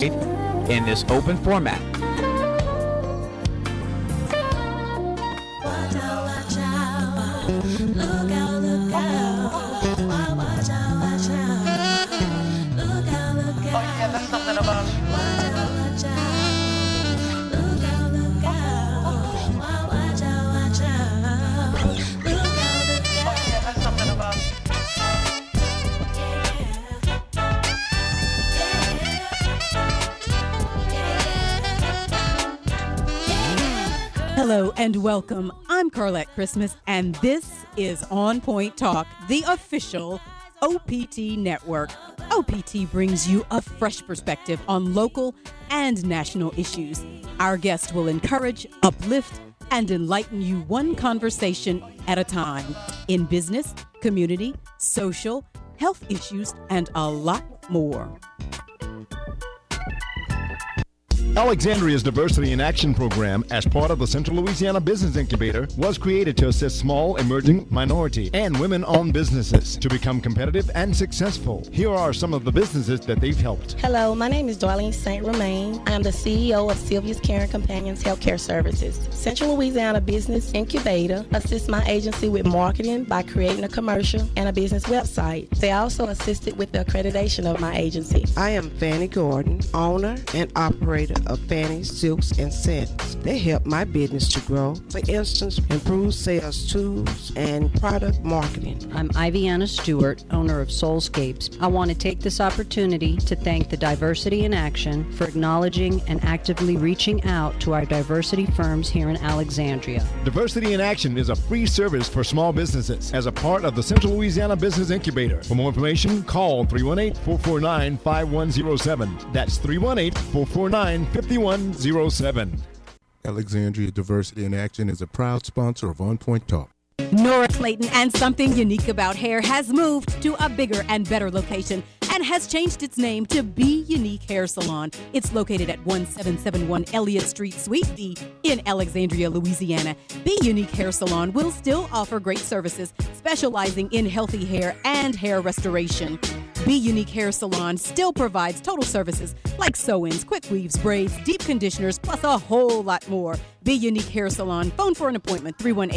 in this open format. Hello and welcome. I'm Carlette Christmas, and this is On Point Talk, the official OPT network. OPT brings you a fresh perspective on local and national issues. Our guest will encourage, uplift, and enlighten you one conversation at a time in business, community, social, health issues, and a lot more. Alexandria's Diversity in Action program, as part of the Central Louisiana Business Incubator, was created to assist small, emerging, minority, and women-owned businesses to become competitive and successful. Here are some of the businesses that they've helped. Hello, my name is Darlene St. Romain. I am the CEO of Sylvia's Caring Companions Healthcare Services. Central Louisiana Business Incubator assists my agency with marketing by creating a commercial and a business website. They also assisted with the accreditation of my agency. I am Fanny Gordon, owner and operator of Fanny Silks and Scents. They help my business to grow. For instance, improve sales tools and product marketing. I'm Iviana Stewart, owner of Soulscapes. I want to take this opportunity to thank the Diversity in Action for acknowledging and actively reaching out to our diversity firms here in Alexandria. Diversity in Action is a free service for small businesses as a part of the Central Louisiana Business Incubator. For more information, call 318-449-5107. That's 318-449-5107. Alexandria Diversity in Action is a proud sponsor of On Point Talk. Nora Clayton and Something Unique About Hair has moved to a bigger and better location and has changed its name to Be Unique Hair Salon. It's located at 1771 Elliott Street, Suite D in Alexandria, Louisiana. Be Unique Hair Salon will still offer great services specializing in healthy hair and hair restoration. Be Unique Hair Salon still provides total services like sew-ins, quick weaves, braids, deep conditioners, plus a whole lot more. Be Unique Hair Salon. Phone for an appointment,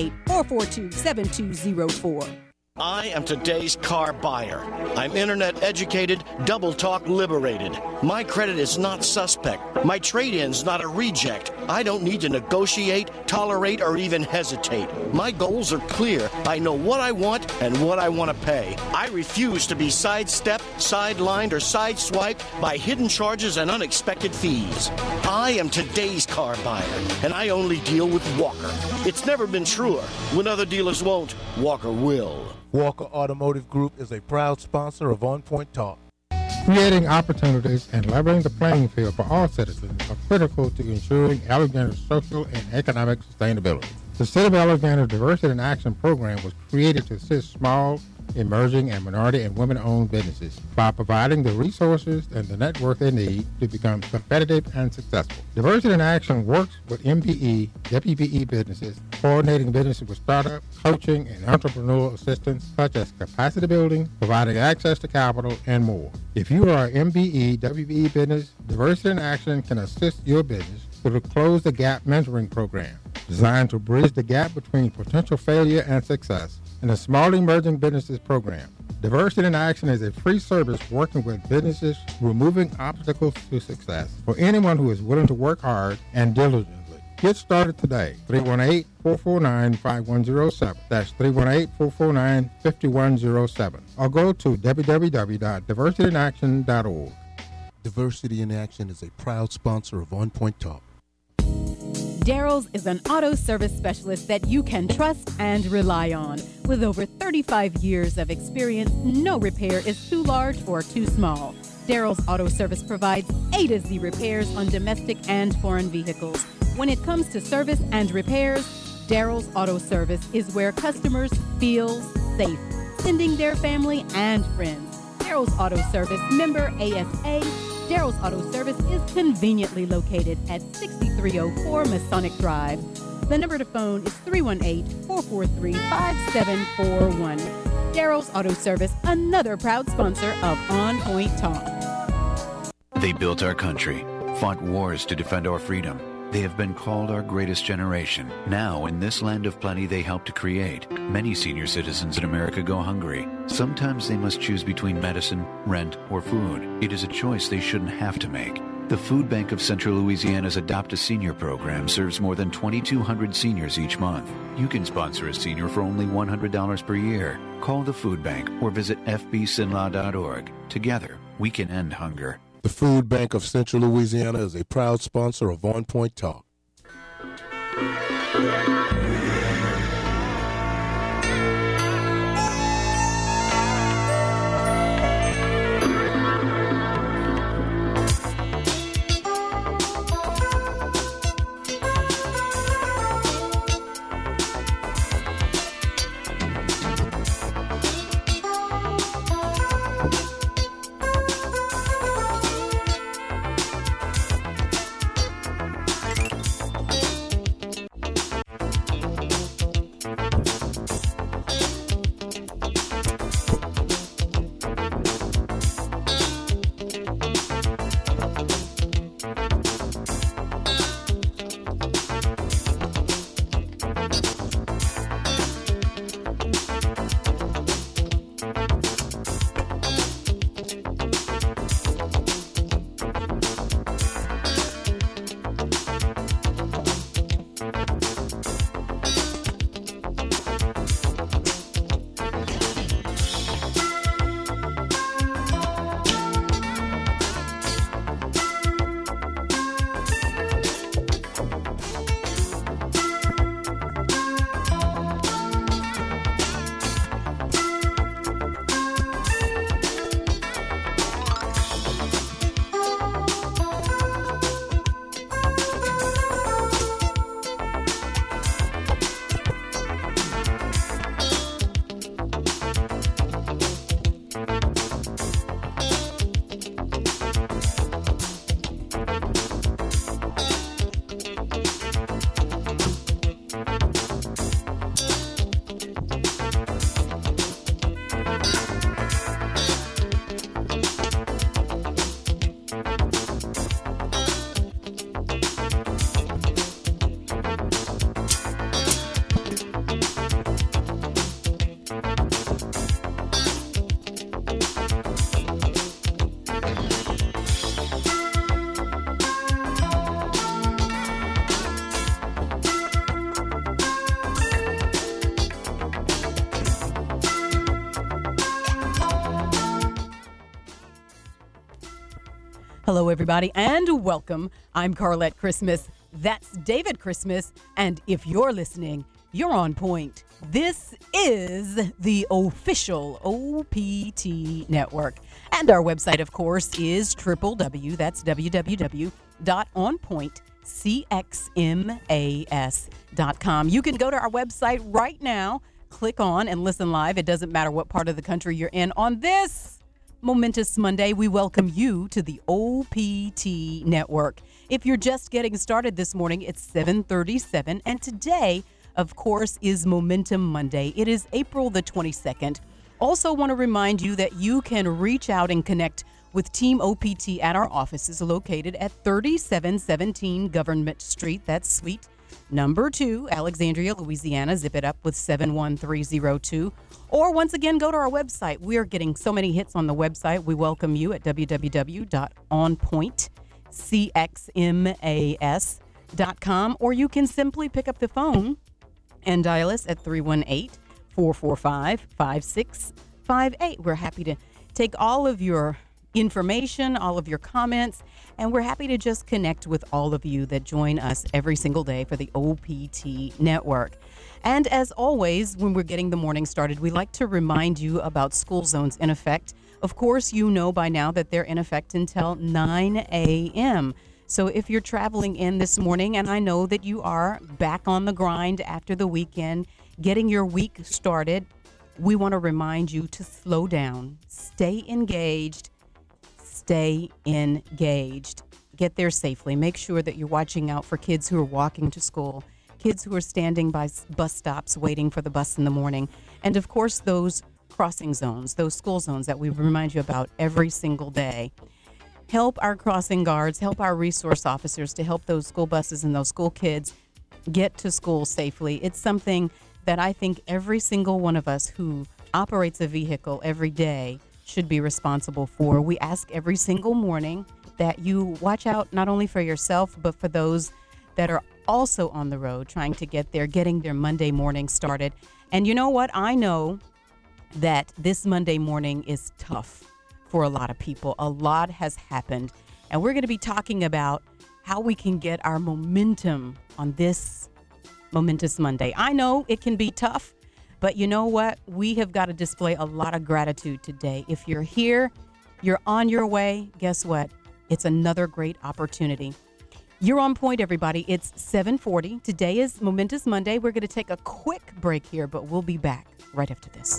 318-442-7204. I am today's car buyer. I'm internet educated, double talk liberated. My credit is not suspect. My trade-in's not a reject. I don't need to negotiate, tolerate, or even hesitate. My goals are clear. I know what I want and what I want to pay. I refuse to be sidestepped, sidelined, or sideswiped by hidden charges and unexpected fees. I am today's car buyer, and I only deal with Walker. It's never been truer. When other dealers won't, Walker will. Walker Automotive Group is a proud sponsor of On Point Talk. Creating opportunities and leveling the playing field for all citizens are critical to ensuring Alexandria's social and economic sustainability. The City of Alexandria Diversity in Action program was created to assist small, emerging, and minority and women-owned businesses by providing the resources and the network they need to become competitive and successful. Diversity in Action works with MBE, WBE businesses, coordinating businesses with startup, coaching, and entrepreneurial assistance such as capacity building, providing access to capital, and more. If you are an MBE, WBE business, Diversity in Action can assist your business through the Close the Gap mentoring program, designed to bridge the gap between potential failure and success, and the Small Emerging Businesses Program. Diversity in Action is a free service working with businesses removing obstacles to success for anyone who is willing to work hard and diligently. Get started today. 318-449-5107. That's 318-449-5107. Or go to www.diversityinaction.org. Diversity in Action is a proud sponsor of On Point Talk. Daryl's is an auto service specialist that you can trust and rely on. With over 35 years of experience, no repair is too large or too small. Daryl's Auto Service provides A to Z repairs on domestic and foreign vehicles. When it comes to service and repairs, Daryl's Auto Service is where customers feel safe, sending their family and friends. Daryl's Auto Service, member ASA. Daryl's Auto Service is conveniently located at 6304 Masonic Drive. The number to phone is 318-443-5741. Daryl's Auto Service, another proud sponsor of On Point Talk. They built our country, fought wars to defend our freedom. They have been called our greatest generation. Now, in this land of plenty they helped to create, many senior citizens in America go hungry. Sometimes they must choose between medicine, rent, or food. It is a choice they shouldn't have to make. The Food Bank of Central Louisiana's Adopt a Senior program serves more than 2,200 seniors each month. You can sponsor a senior for only $100 per year. Call the Food Bank or visit fbsinlaw.org. Together, we can end hunger. The Food Bank of Central Louisiana is a proud sponsor of On Point Talk. Hello, everybody, and welcome. I'm Carlette Christmas. That's David Christmas. And if you're listening, you're on point. This is the official OPT network. And our website, of course, is www.onpointcxmas.com. You can go to our website right now, click on and listen live. It doesn't matter what part of the country you're in. On this momentous Monday, we welcome you to the OPT network. If you're just getting started this morning, it's 7:37, and today, of course, is Momentum Monday. It is April the 22nd. Also want to remind you that you can reach out and connect with Team OPT at our offices located at 3717 Government Street. That's Suite Number 2, Alexandria, Louisiana. Zip it up with 71302. Or once again, go to our website. We are getting so many hits on the website. We welcome you at www.onpointcxmas.com. Or you can simply pick up the phone and dial us at 318-445-5658. We're happy to take all of your information, all of your comments, and we're happy to just connect with all of you that join us every single day for the OPT network. And as always, when we're getting the morning started, we like to remind you about school zones in effect. Of course, you know by now that they're in effect until 9 a.m. So if you're traveling in this morning, and I know that you are back on the grind after the weekend, getting your week started, we want to remind you to slow down, stay engaged, get there safely. Make sure that you're watching out for kids who are walking to school, kids who are standing by bus stops waiting for the bus in the morning, and of course those crossing zones, those school zones that we remind you about every single day. help our crossing guards, help our resource officers to help those school buses and those school kids get to school safely. It's something that I think every single one of us who operates a vehicle every day should be responsible for. We ask every single morning that you watch out not only for yourself, but for those that are also on the road trying to get there, getting their Monday morning started. And you know what? I know that this Monday morning is tough for a lot of people. A lot has happened. And we're going to be talking about how we can get our momentum on this momentous Monday. I know it can be tough, but you know what? We have got to display a lot of gratitude today. If you're here, you're on your way, guess what? It's another great opportunity. You're on point, everybody. It's 7:40. Today is Momentous Monday. We're going to take a quick break here, but we'll be back right after this.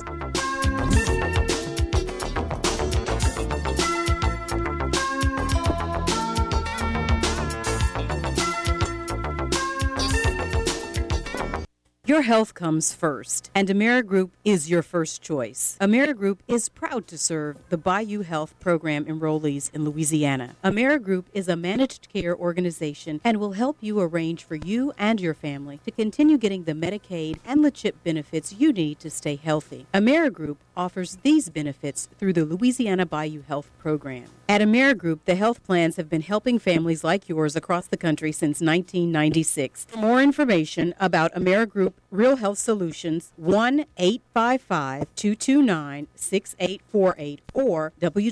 Your health comes first, and AmeriGroup is your first choice. AmeriGroup is proud to serve the Bayou Health Program enrollees in Louisiana. AmeriGroup is a managed care organization and will help you arrange for you and your family to continue getting the Medicaid and the CHIP benefits you need to stay healthy. AmeriGroup offers these benefits through the Louisiana Bayou Health Program. At AmeriGroup, the health plans have been helping families like yours across the country since 1996. For more information about AmeriGroup Real Health Solutions, 1-855-229-6848 or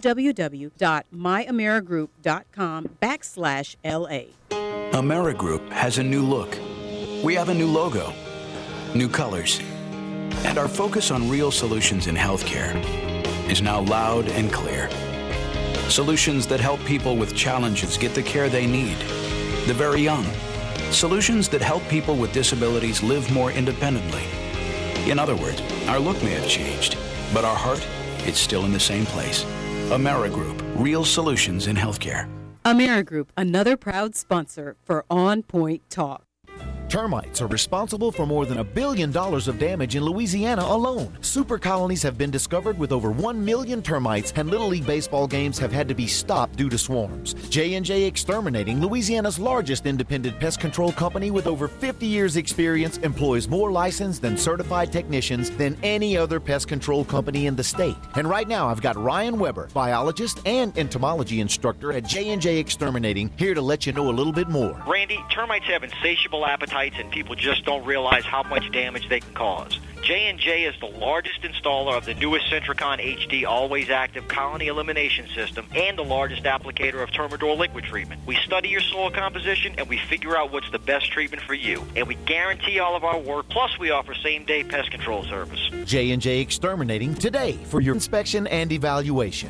www.myamerigroup.com/LA. AmeriGroup has a new look. We have a new logo, new colors, and our focus on real solutions in healthcare is now loud and clear. Solutions that help people with challenges get the care they need, the very young. Solutions that help people with disabilities live more independently. In other words, our look may have changed, but our heart is still in the same place. AmeriGroup, real solutions in healthcare. AmeriGroup, another proud sponsor for On Point Talk. Termites are responsible for more than $1 billion of damage in Louisiana alone. Super colonies have been discovered with over 1 million termites, and Little League baseball games have had to be stopped due to swarms. J&J Exterminating, Louisiana's largest independent pest control company with over 50 years experience, employs more licensed and certified technicians than any other pest control company in the state. And right now I've got Ryan Weber, biologist and entomology instructor at J&J Exterminating, here to let you know a little bit more. Randy, termites have insatiable appetites and people just don't realize how much damage they can cause. J&J is the largest installer of the newest Centricon HD Always Active Colony Elimination System and the largest applicator of Termador liquid treatment. We study your soil composition and we figure out what's the best treatment for you. And we guarantee all of our work, plus we offer same-day pest control service. J&J Exterminating today for your inspection and evaluation.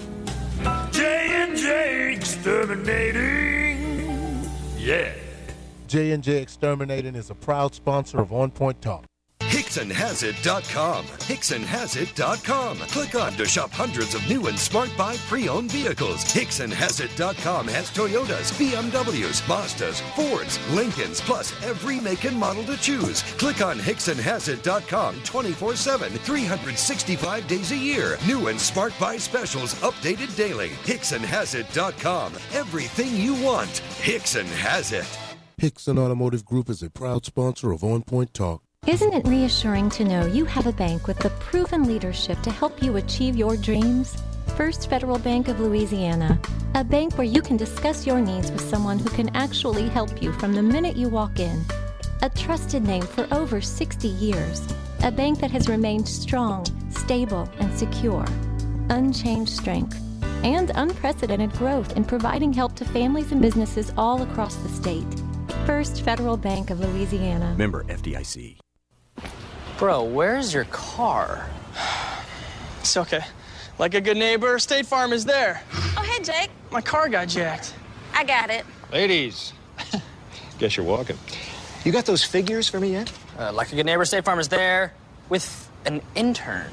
J&J Exterminating. Yeah. J&J Exterminating is a proud sponsor of On Point Talk. HicksonHasIt.com. HicksonHasIt.com. Click on to shop hundreds of new and smart buy pre-owned vehicles. HicksonHasIt.com has Toyotas, BMWs, Mazdas, Fords, Lincolns, plus every make and model to choose. Click on HicksonHasIt.com 24/7, 365 days a year. New and smart buy specials updated daily. HicksonHasIt.com. Everything you want. Hickson has it. Hickson Automotive Group is a proud sponsor of On Point Talk. Isn't it reassuring to know you have a bank with the proven leadership to help you achieve your dreams? First Federal Bank of Louisiana, a bank where you can discuss your needs with someone who can actually help you from the minute you walk in. A trusted name for over 60 years, a bank that has remained strong, stable, and secure. Unchanged strength and unprecedented growth in providing help to families and businesses all across the state. First Federal Bank of Louisiana. Member FDIC. Bro, where's your car? It's okay. Like a good neighbor, State Farm is there. Oh, hey, Jake. My car got jacked. I got it. Ladies, guess you're walking. You got those figures for me yet? Like a good neighbor, State Farm is there with an intern.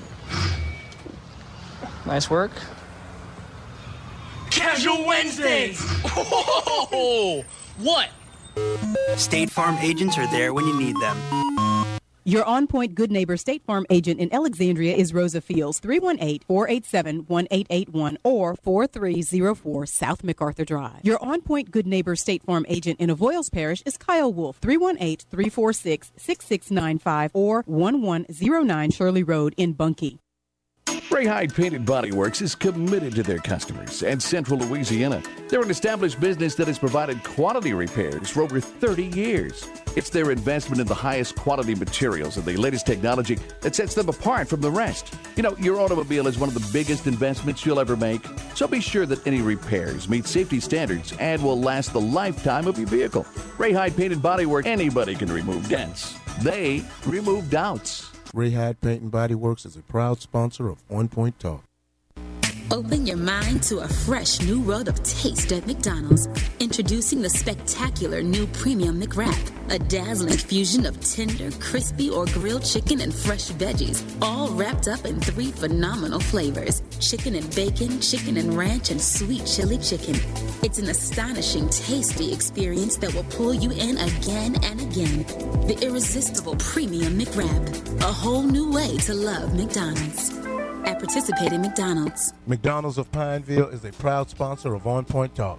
Nice work. Casual Wednesdays. Whoa! What? State Farm agents are there when you need them. Your On Point Good Neighbor State Farm agent in Alexandria is Rosa Fields, 318-487-1881 or 4304 South MacArthur Drive. Your On Point Good Neighbor State Farm agent in Avoyles Parish is Kyle Wolf, 318-346-6695 or 1109 Shirley Road in Bunkie. Ray Hyde Painted Body Works is committed to their customers and Central Louisiana. They're an established business that has provided quality repairs for over 30 years. It's their investment in the highest quality materials and the latest technology that sets them apart from the rest. You know, your automobile is one of the biggest investments you'll ever make, so be sure that any repairs meet safety standards and will last the lifetime of your vehicle. Ray Hyde Painted Body Works, anybody can remove dents. They remove doubts. Ray Hyde Paint and Body Works is a proud sponsor of On Point Talk. Open your mind to a fresh new world of taste at McDonald's. Introducing the spectacular new Premium McWrap, a dazzling fusion of tender, crispy, or grilled chicken and fresh veggies, all wrapped up in 3 phenomenal flavors: chicken and bacon, chicken and ranch, and sweet chili chicken. It's an astonishing, tasty experience that will pull you in again and again. The irresistible Premium McWrap, a whole new way to love McDonald's. At participating McDonald's. McDonald's of Pineville is a proud sponsor of On Point Talk.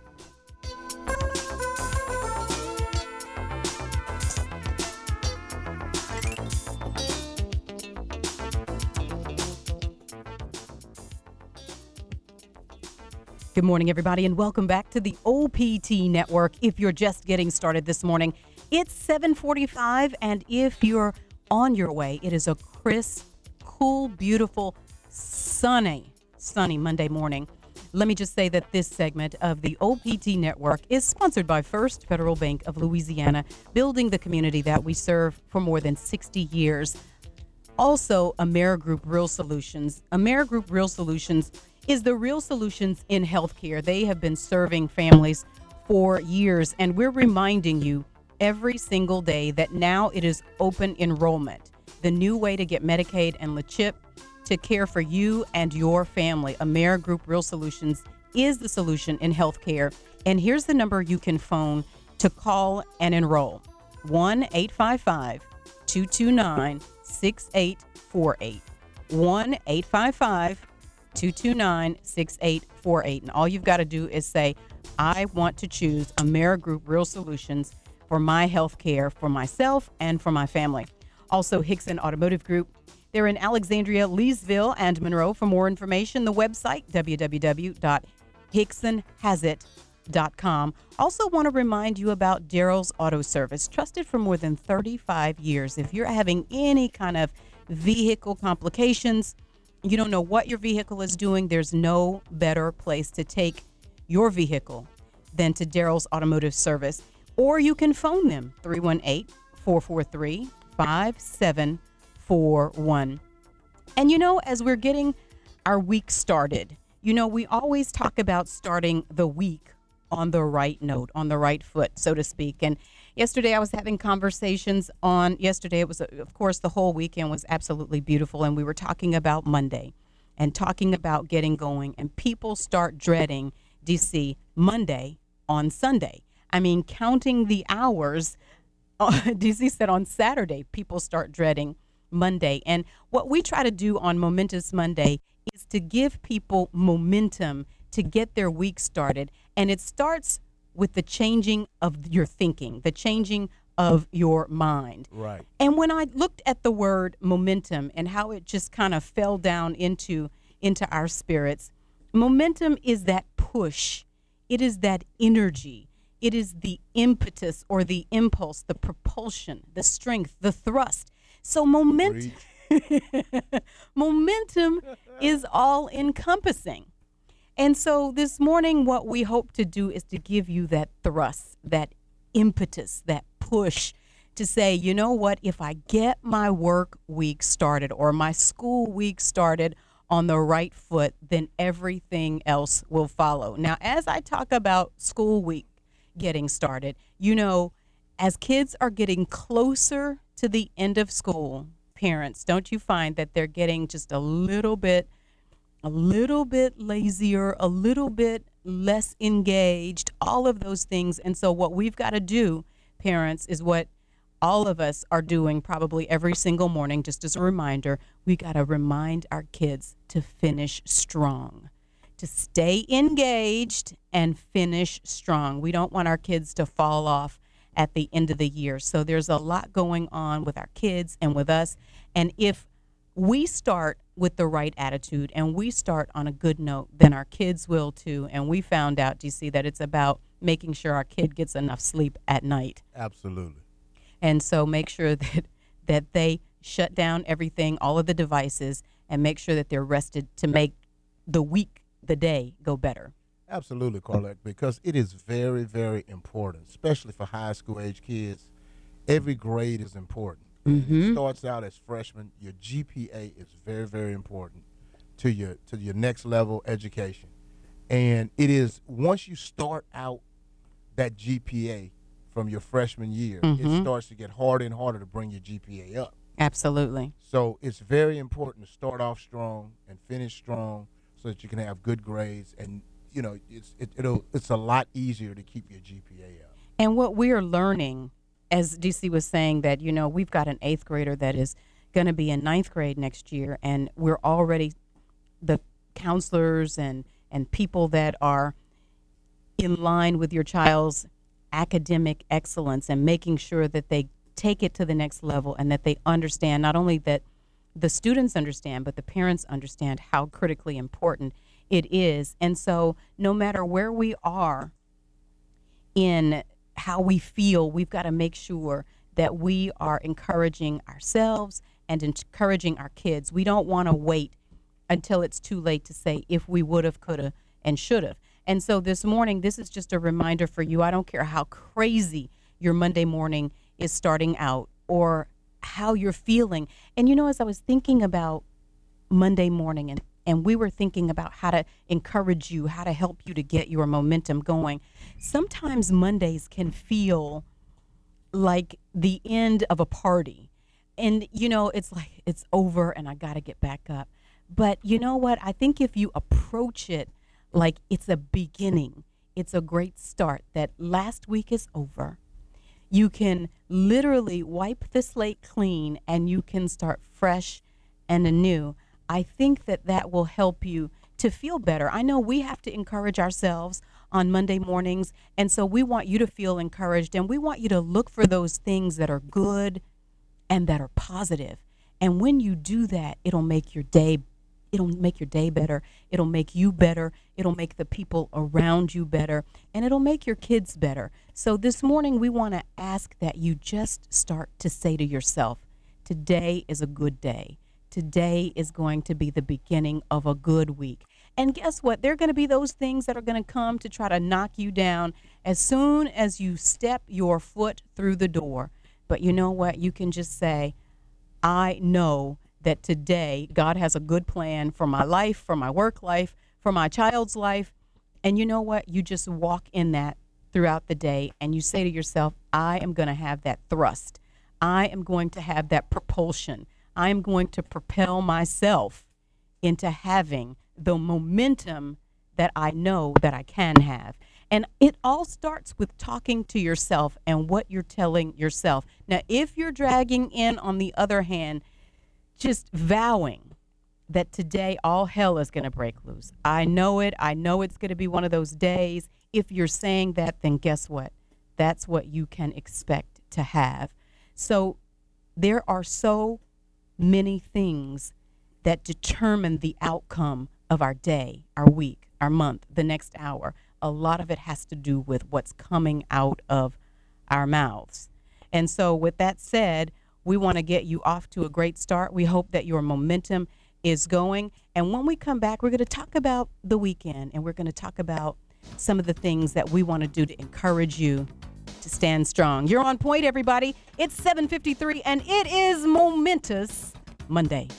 Good morning, everybody, and welcome back to the OPT Network. If you're just getting started this morning, it's 7:45, and if you're on your way, it is a crisp, cool, beautiful, sunny Monday morning. Let me just say that this segment of the OPT Network is sponsored by First Federal Bank of Louisiana, building the community that we serve for more than 60 years. Also, Amerigroup Real Solutions. Amerigroup Real Solutions is the real solutions in healthcare. They have been serving families for years, and we're reminding you every single day that now it is open enrollment. The new way to get Medicaid and LeChip to care for you and your family. Amerigroup Real Solutions is the solution in healthcare. And here's the number you can phone to call and enroll. 1-855-229-6848. 1-855-229-6848. And all you've got to do is say, I want to choose Amerigroup Real Solutions for my health care, for myself and for my family. Also, Hickson Automotive Group. They're in Alexandria, Leesville, and Monroe. For more information, the website, www.hicksonhasit.com. Also want to remind you about Daryl's Auto Service, trusted for more than 35 years. If you're having any kind of vehicle complications, you don't know what your vehicle is doing, there's no better place to take your vehicle than to Daryl's Automotive Service. Or you can phone them, 318-443-5741. And you know, as we're getting our week started, you know, we always talk about starting the week on the right note, on the right foot, so to speak. And yesterday I was having conversations on, yesterday it was, of course, the whole weekend was absolutely beautiful. And we were talking about Monday and talking about getting going. And people start dreading, DC, Monday on Sunday. I mean, counting the hours, DC said on Saturday, people start dreading Monday. And what we try to do on Momentous Monday is to give people momentum to get their week started. And it starts with the changing of your thinking, the changing of your mind. Right. And when I looked at the word momentum and how it just kind of fell down into our spirits, momentum is that push. It is that energy. It is the impetus or the impulse, the propulsion, the strength, the thrust. So momentum is all encompassing. And so this morning, what we hope to do is to give you that thrust, that impetus, that push to say, you know what, if I get my work week started or my school week started on the right foot, then everything else will follow. Now, as I talk about school week getting started, you know, as kids are getting closer to the end of school, parents, don't you find that they're getting just a little bit lazier, a little bit less engaged, all of those things. And so what we've got to do, parents, is what all of us are doing probably every single morning, just as a reminder, we got to remind our kids to finish strong, to stay engaged and finish strong. We don't want our kids to fall off at the end of the year. So there's a lot going on with our kids and with us. And if we start with the right attitude and we start on a good note, then our kids will too. And we found out, DC, that it's about making sure our kid gets enough sleep at night. Absolutely. And so make sure that they shut down everything, all of the devices, and make sure that they're rested to make the week, the day, go better. Absolutely, Carlette, because it is very, very important, especially for high school age kids. Every grade is important. It starts out as freshmen. Your GPA is very, very important to your next level education. And it is, once you start out that GPA from your freshman year, it starts to get harder and harder to bring your GPA up. Absolutely. So it's very important to start off strong and finish strong so that you can have good grades. And, you know, it's a lot easier to keep your GPA up. And what we are learning, as DC was saying, that, you know, we've got an 8th grader that is going to be in 9th grade next year, and we're already, the counselors and people that are in line with your child's academic excellence and making sure that they take it to the next level and that they understand, not only that the students understand, but the parents understand how critically important it is. And so no matter where we are in how we feel, we've got to make sure that we are encouraging ourselves and encouraging our kids. We don't want to wait until it's too late to say if we would have, could have, and should have. And so this morning, this is just a reminder for you. I don't care how crazy your Monday morning is starting out or how you're feeling. And, you know, as I was thinking about Monday morning and we were thinking about how to encourage you, how to help you to get your momentum going, sometimes Mondays can feel like the end of a party. And, you know, it's like it's over and I got to get back up. But you know what? I think if you approach it like it's a beginning, it's a great start, that last week is over. You can literally wipe the slate clean and you can start fresh and anew. I think that will help you to feel better. I know we have to encourage ourselves on Monday mornings, and so we want you to feel encouraged, and we want you to look for those things that are good and that are positive. And when you do that, it'll make your day better. It'll make you better. It'll make the people around you better. And it'll make your kids better. So this morning, we want to ask that you just start to say to yourself, today is a good day. Today is going to be the beginning of a good week. And guess what? There are going to be those things that are going to come to try to knock you down as soon as you step your foot through the door. But you know what? You can just say, I know that today God has a good plan for my life, for my work life, for my child's life. And you know what? You just walk in that throughout the day and you say to yourself, I am going to have that thrust. I am going to have that propulsion. I am going to propel myself into having the momentum that I know that I can have. And it all starts with talking to yourself and what you're telling yourself. Now, if you're dragging in, on the other hand, just vowing that today all hell is going to break loose. I know it. I know it's going to be one of those days. If you're saying that, then guess what? That's what you can expect to have. So there are so many things that determine the outcome of our day, our week, our month, the next hour. A lot of it has to do with what's coming out of our mouths. And so with that said, we want to get you off to a great start. We hope that your momentum is going. And when we come back, we're going to talk about the weekend, and we're going to talk about some of the things that we want to do to encourage you to stand strong. You're on point, everybody. It's 7:53, and it is Momentous Monday.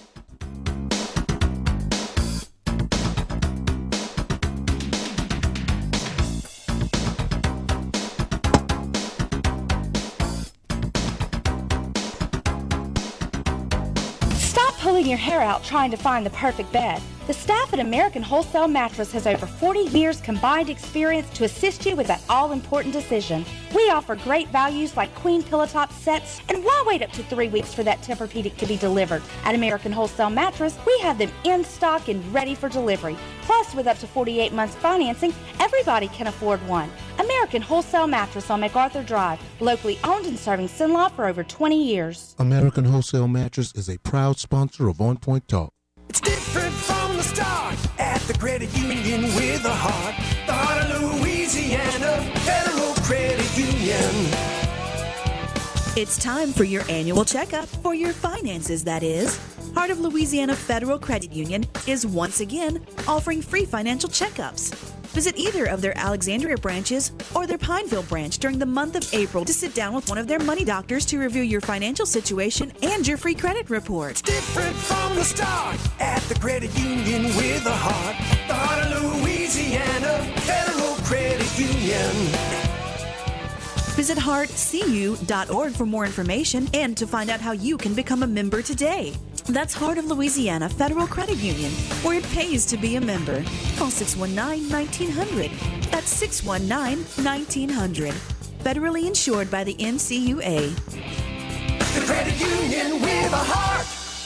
Stop pulling your hair out trying to find the perfect bed. The staff at American Wholesale Mattress has over 40 years combined experience to assist you with that all-important decision. We offer great values like queen pillow top sets, and why wait up to 3 weeks for that Tempur-Pedic to be delivered? At American Wholesale Mattress, we have them in stock and ready for delivery. Plus, with up to 48 months financing, everybody can afford one. American Wholesale Mattress on MacArthur Drive, locally owned and serving Cenla for over 20 years. American Wholesale Mattress is a proud sponsor of On Point Talk. It's different from the start at the credit union with a heart. The heart of Louisiana Federal Credit Union. It's time for your annual checkup for your finances, that is. Heart of Louisiana Federal Credit Union is once again offering free financial checkups. Visit either of their Alexandria branches or their Pineville branch during the month of April to sit down with one of their money doctors to review your financial situation and your free credit report. It's different from the start at the credit union with a heart. The heart of Louisiana Federal Credit Union. Visit heartcu.org for more information and to find out how you can become a member today. That's Heart of Louisiana Federal Credit Union, where it pays to be a member. Call 619-1900. That's 619-1900. Federally insured by the NCUA. The credit union with a heart.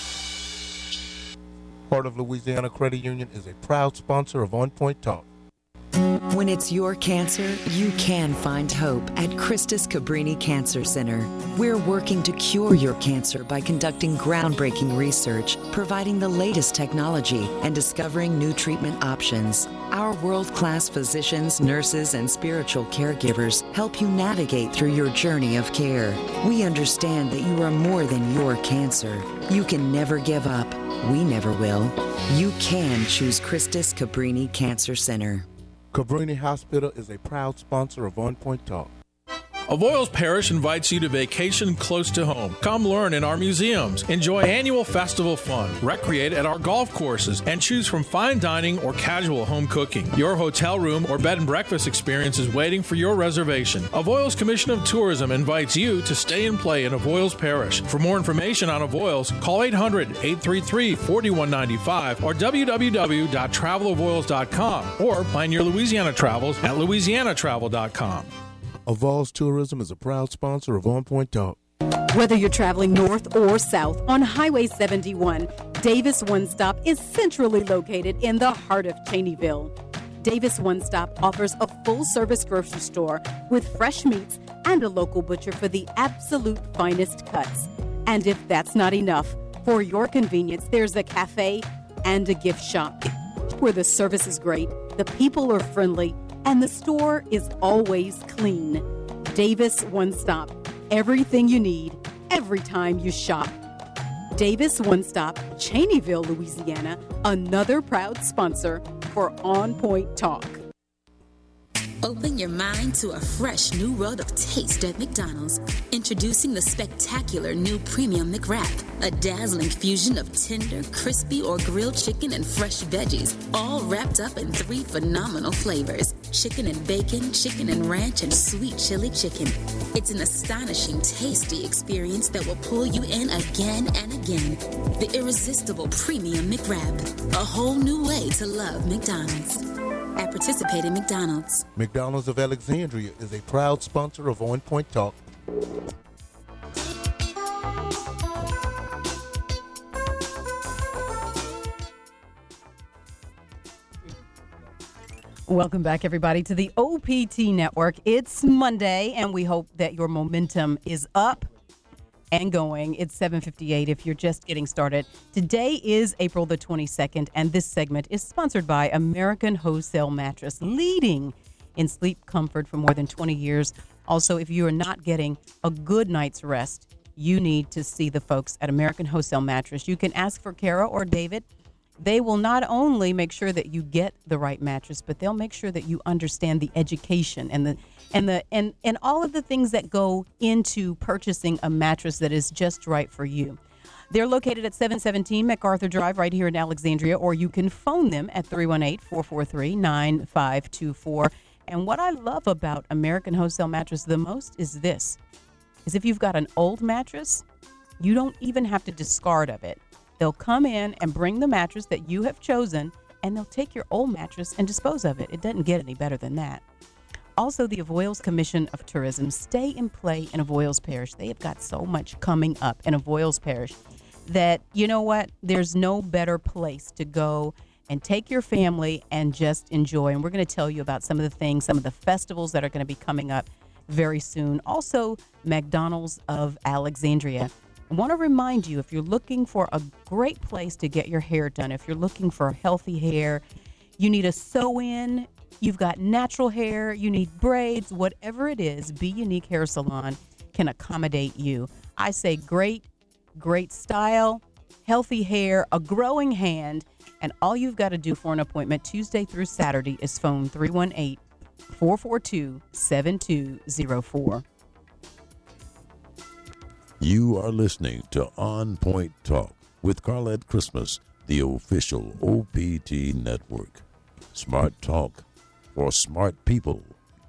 Heart of Louisiana Credit Union is a proud sponsor of On Point Talk. When it's your cancer, you can find hope at Christus Cabrini Cancer Center. We're working to cure your cancer by conducting groundbreaking research, providing the latest technology, and discovering new treatment options. Our world-class physicians, nurses, and spiritual caregivers help you navigate through your journey of care. We understand that you are more than your cancer. You can never give up. We never will. You can choose Christus Cabrini Cancer Center. Cabrini Hospital is a proud sponsor of On Point Talk. Avoyles Parish invites you to vacation close to home. Come learn in our museums, enjoy annual festival fun, recreate at our golf courses, and choose from fine dining or casual home cooking. Your hotel room or bed and breakfast experience is waiting for your reservation. Avoyles Commission of Tourism invites you to stay and play in Avoyles Parish. For more information on Avoyles, call 800-833-4195 or www.travelavoyles.com or plan your Louisiana travels at louisianatravel.com. Avoyles Tourism is a proud sponsor of On Point Talk. Whether you're traveling north or south on Highway 71, Davis One Stop is centrally located in the heart of Cheneyville. Davis One Stop offers a full-service grocery store with fresh meats and a local butcher for the absolute finest cuts. And if that's not enough, for your convenience, there's a cafe and a gift shop where the service is great, the people are friendly, and the store is always clean. Davis One Stop. Everything you need, every time you shop. Davis One Stop, Cheneyville, Louisiana, another proud sponsor for On Point Talk. Open your mind to a fresh new world of taste at McDonald's. Introducing the spectacular new Premium McWrap, a dazzling fusion of tender, crispy, or grilled chicken and fresh veggies, all wrapped up in 3 phenomenal flavors: chicken and bacon, chicken and ranch, and sweet chili chicken. It's an astonishing, tasty experience that will pull you in again and again. The irresistible Premium McWrap, a whole new way to love McDonald's. At participating McDonald's. McDonald's of Alexandria is a proud sponsor of On Point Talk. Welcome back, everybody, to the OPT Network. It's Monday, and we hope that your momentum is up and going. It's 7:58 if you're just getting started. Today is April the 22nd, and this segment is sponsored by American Wholesale Mattress, leading in sleep comfort for more than 20 years. Also, if you are not getting a good night's rest, you need to see the folks at American Wholesale Mattress. You can ask for Kara or David. They will not only make sure that you get the right mattress, but they'll make sure that you understand the education and all of the things that go into purchasing a mattress that is just right for you. They're located at 717 MacArthur Drive right here in Alexandria, or you can phone them at 318-443-9524. And what I love about American Wholesale Mattress the most is this, is if you've got an old mattress, you don't even have to discard of it. They'll come in and bring the mattress that you have chosen, and they'll take your old mattress and dispose of it. It doesn't get any better than that. Also, the Avoyelles Commission of Tourism, stay and play in Avoyelles Parish. They have got so much coming up in Avoyelles Parish that, you know what, there's no better place to go and take your family and just enjoy. And we're going to tell you about some of the things, some of the festivals that are going to be coming up very soon. Also, McDonald's of Alexandria. I want to remind you, if you're looking for a great place to get your hair done, if you're looking for healthy hair, you need a sew-in, you've got natural hair, you need braids, whatever it is, Be Unique Hair Salon can accommodate you. I say great style, healthy hair, a growing hand, and all you've got to do for an appointment Tuesday through Saturday is phone 318-442-7204. You are listening to On Point Talk with Carlette Christmas, the official OPT network. Smart talk for smart people.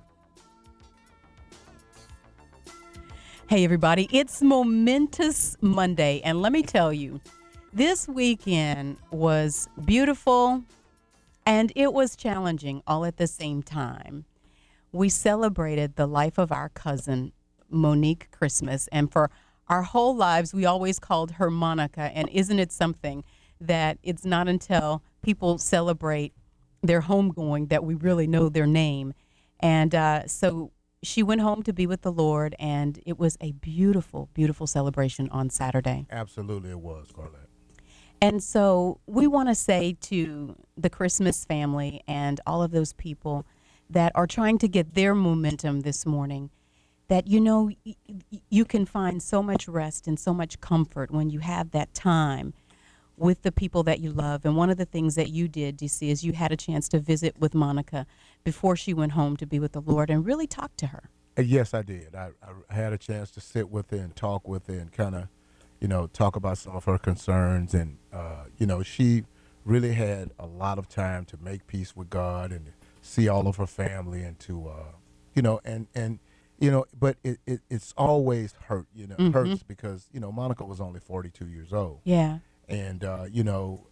Hey, everybody, it's Momentous Monday, and let me tell you, this weekend was beautiful, and it was challenging all at the same time. We celebrated the life of our cousin, Monique Christmas, and for our whole lives, we always called her Monica, and isn't it something that it's not until people celebrate their homegoing that we really know their name. And so she went home to be with the Lord, and it was a beautiful, beautiful celebration on Saturday. Absolutely it was, Carlette. And so we want to say to the Christmas family and all of those people that are trying to get their momentum this morning, that, you know, you can find so much rest and so much comfort when you have that time with the people that you love. And one of the things that you did, DC, is you had a chance to visit with Monica before she went home to be with the Lord and really talk to her. Yes, I did. I had a chance to sit with her and talk with her and kind of, you know, talk about some of her concerns. And, you know, she really had a lot of time to make peace with God and see all of her family and to, you know, and you know, but it's always hurt, you know, hurts because, you know, Monica was only 42 years old. Yeah. And, you know,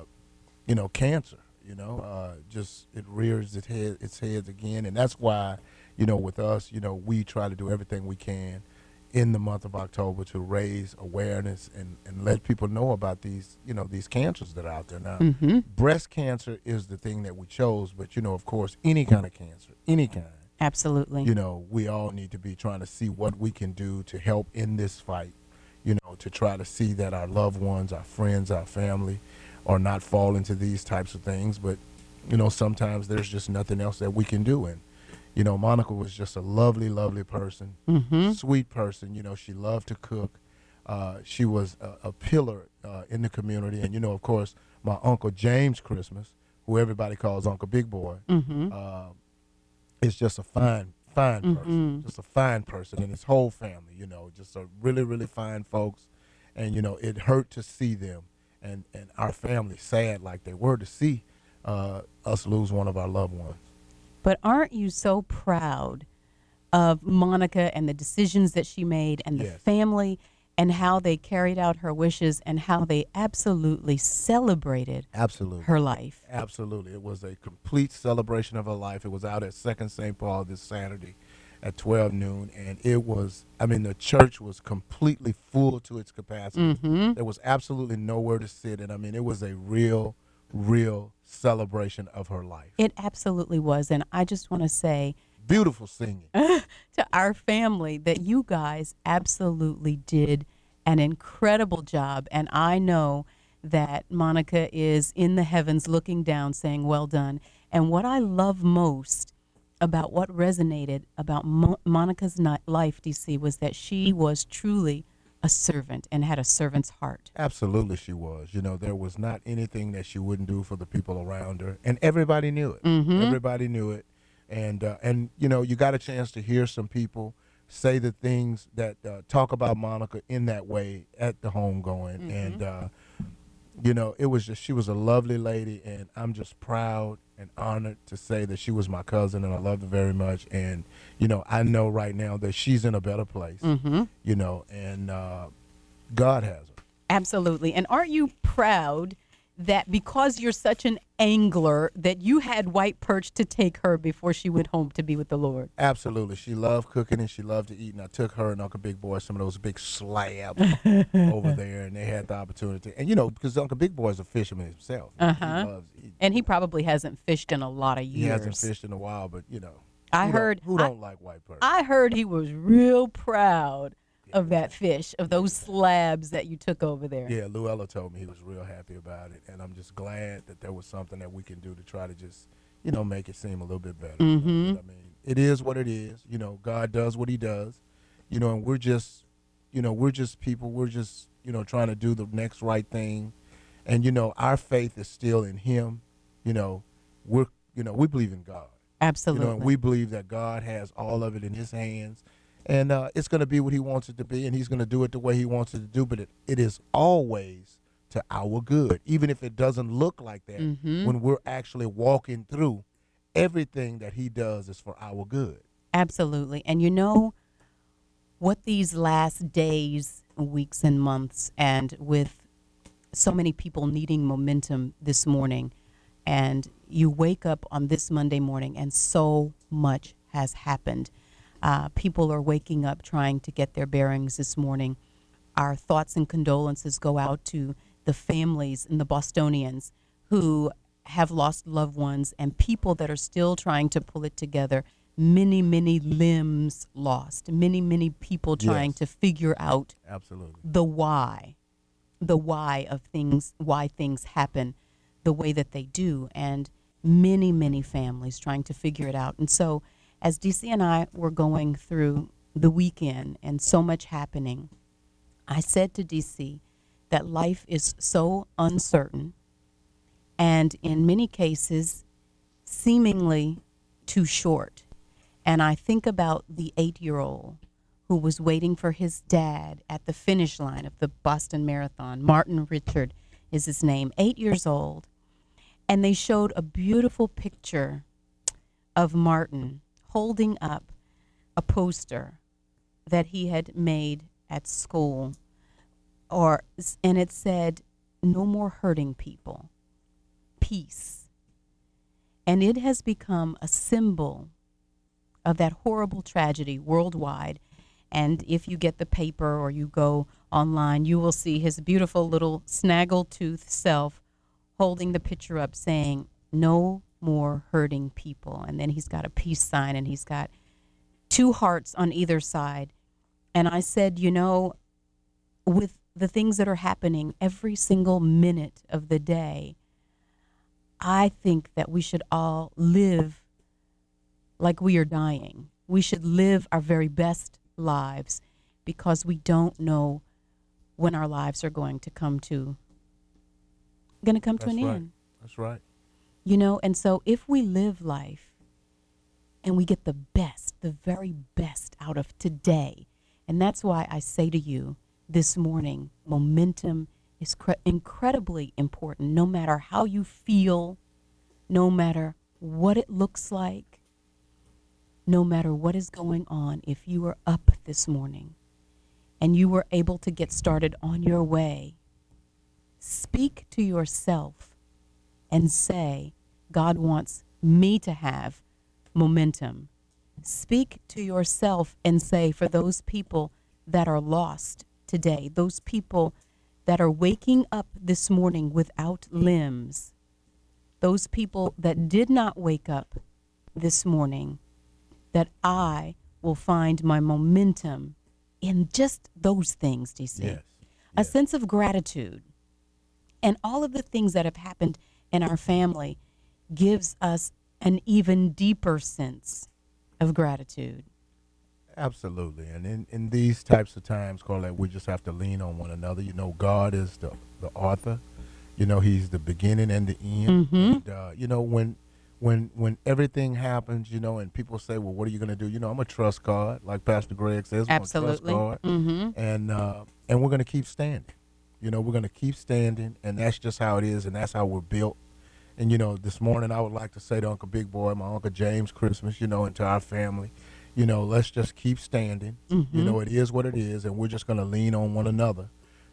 cancer, you know, just it rears its head again. And that's why, you know, with us, you know, we try to do everything we can in the month of October to raise awareness and let people know about these, you know, these cancers that are out there now. Breast cancer is the thing that we chose, but, you know, of course, any kind of cancer, any kind. Absolutely. You know, we all need to be trying to see what we can do to help in this fight, you know, to try to see that our loved ones, our friends, our family are not fall into these types of things. But, you know, sometimes there's just nothing else that we can do. And, you know, Monica was just a lovely, lovely person, sweet person. You know, she loved to cook. She was a pillar in the community. And, you know, of course, my Uncle James Christmas, who everybody calls Uncle Big Boy, is just a fine person, just a fine person, and his whole family, you know, just a really, really fine folks. And, you know, it hurt to see them and our family sad like they were to see us lose one of our loved ones. But aren't you so proud of Monica and the decisions that she made and the family and how they carried out her wishes and how they absolutely celebrated her life? Absolutely. It was a complete celebration of her life. It was out at 2nd St. Paul this Saturday at 12 noon. And it was, I mean, the church was completely full to its capacity. There was absolutely nowhere to sit. And, I mean, it was a real celebration of her life. It absolutely was. And I just want to say, beautiful singing to our family, that you guys absolutely did an incredible job. And I know that Monica is in the heavens looking down saying, well done. And what I love most about what resonated about Monica's life, DC, was that she was truly a servant and had a servant's heart. Absolutely she was. You know, there was not anything that she wouldn't do for the people around her. And everybody knew it. Everybody knew it. And you know, you got a chance to hear some people say the things that talk about Monica in that way at the homegoing. And, you know, it was just, she was a lovely lady, and I'm just proud and honored to say that she was my cousin, and I loved her very much. And, you know, I know right now that she's in a better place, you know, and God has her. Absolutely. And aren't you proud that because you're such an angler that you had white perch to take her before she went home to be with the Lord? Absolutely. She loved cooking and she loved to eat. And I took her and Uncle Big Boy some of those big slabs over there, and they had the opportunity. And, because Uncle Big Boy is a fisherman himself. He loves eating. And he probably hasn't fished in a lot of years. He hasn't fished in a while, but, who don't like white perch? I heard he was real proud of that fish, of those slabs that you took over there. Yeah, Luella told me he was real happy about it, and I'm just glad that there was something that we can do to try to just, make it seem a little bit better. Mm-hmm. I mean, it is what it is. God does what he does, and we're just people. We're just, trying to do the next right thing, and, our faith is still in him. We believe in God. Absolutely. And we believe that God has all of it in his hands. And it's going to be what he wants it to be, and he's going to do it the way he wants it to do. But it is always to our good, even if it doesn't look like that. Mm-hmm. When we're actually walking through, everything that he does is for our good. Absolutely. And what these last days, weeks, and months, and with so many people needing momentum this morning, and you wake up on this Monday morning and so much has happened. People are waking up trying to get their bearings this morning. Our thoughts and condolences go out to the families and the Bostonians who have lost loved ones and people that are still trying to pull it together. Many, many limbs lost. Many, many people trying to figure out the why of things, why things happen the way that they do. And many, many families trying to figure it out. And so as DC and I were going through the weekend and so much happening, I said to DC that life is so uncertain and in many cases seemingly too short. And I think about the 8-year-old who was waiting for his dad at the finish line of the Boston Marathon. Martin Richard is his name, 8 years old. And they showed a beautiful picture of Martin holding up a poster that he had made at school, and it said, "No more hurting people, peace." And it has become a symbol of that horrible tragedy worldwide. And if you get the paper or you go online, you will see his beautiful little snaggletooth self holding the picture up saying, "No more hurting people." And then he's got a peace sign and he's got 2 hearts on either side. And I said, with the things that are happening every single minute of the day, I think that we should all live like we are dying. We should live our very best lives because we don't know when our lives are going to come to an end. That's right. And so if we live life and we get the best, the very best out of today, and that's why I say to you this morning, momentum is incredibly important, no matter how you feel, no matter what it looks like, no matter what is going on. If you are up this morning and you were able to get started on your way, speak to yourself and say, God wants me to have momentum. Speak to yourself and say, for those people that are lost today, those people that are waking up this morning without limbs, those people that did not wake up this morning, that I will find my momentum in just those things, DC. Yes. A sense of gratitude. And all of the things that have happened in our family gives us an even deeper sense of gratitude. Absolutely. And in these types of times, Carlette, we just have to lean on one another. God is the author. He's the beginning and the end. Mm-hmm. And, when everything happens, and people say, well, what are you going to do? I'm going to trust God, like Pastor Greg says. Absolutely. We're going to trust God. And we're going to keep standing. We're going to keep standing, and that's just how it is, and that's how we're built. And, this morning I would like to say to Uncle Big Boy, my Uncle James Christmas, and to our family, let's just keep standing. Mm-hmm. It is what it is, and we're just going to lean on one another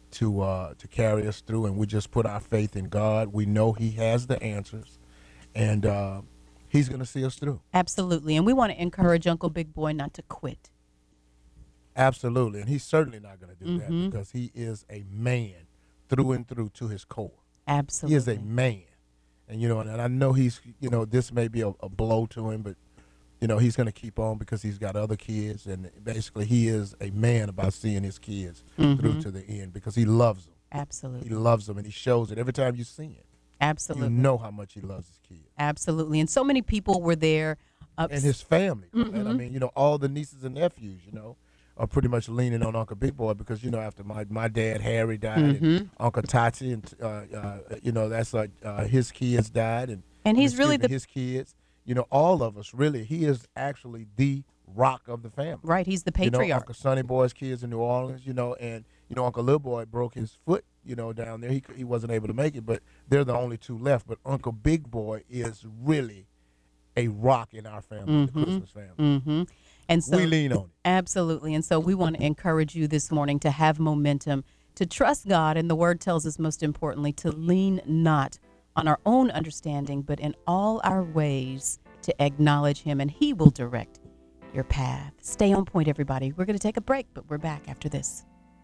to carry us through, and we just put our faith in God. We know He has the answers, and He's going to see us through. Absolutely. And we want to encourage Uncle Big Boy not to quit. Absolutely. And he's certainly not going to do that, because he is a man through and through to his core. Absolutely. He is a man. And, and I know he's, this may be a blow to him, but, he's going to keep on because he's got other kids. And basically he is a man about seeing his kids through to the end, because he loves them. Absolutely. He loves them, and he shows it every time you see him. Absolutely. You know how much he loves his kids. Absolutely. And so many people were there. And his family. And I mean, all the nieces and nephews, are pretty much leaning on Uncle Big Boy because, after my dad, Harry, died, and Uncle Tati, and, that's his kids died. And he's really his kids, all of us, really, he is actually the rock of the family. Right. He's the patriarch. Uncle Sonny Boy's kids in New Orleans, and, Uncle Little Boy broke his foot, down there. He wasn't able to make it, but they're the only two left. But Uncle Big Boy is really a rock in our family, the Christmas family. And so we lean on it. Absolutely. And so we want to encourage you this morning to have momentum, to trust God. And the word tells us, most importantly, to lean not on our own understanding, but in all our ways to acknowledge Him, and He will direct your path. Stay on point, everybody. We're going to take a break, but we're back after this.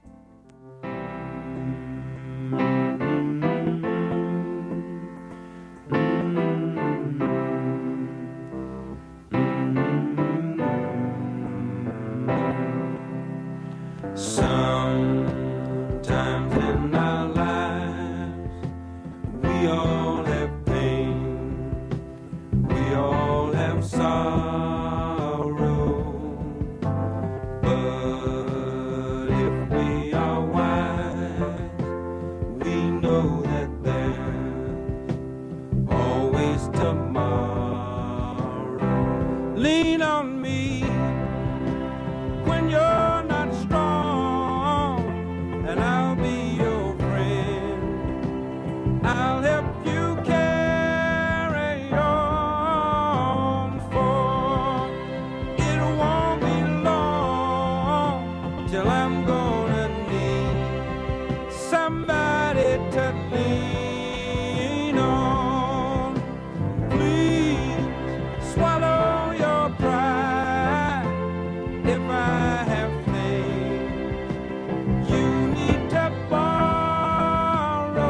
Sometimes in our lives, we all have pain, we all have sorrow, but if we are wise, we know that there's always tomorrow. Lean on me when you're not strong, and I'll be your friend. I'll help you carry on, for it won't be long till I'm gonna need somebody to lean on. Please swallow your pride if I have faith you need to borrow,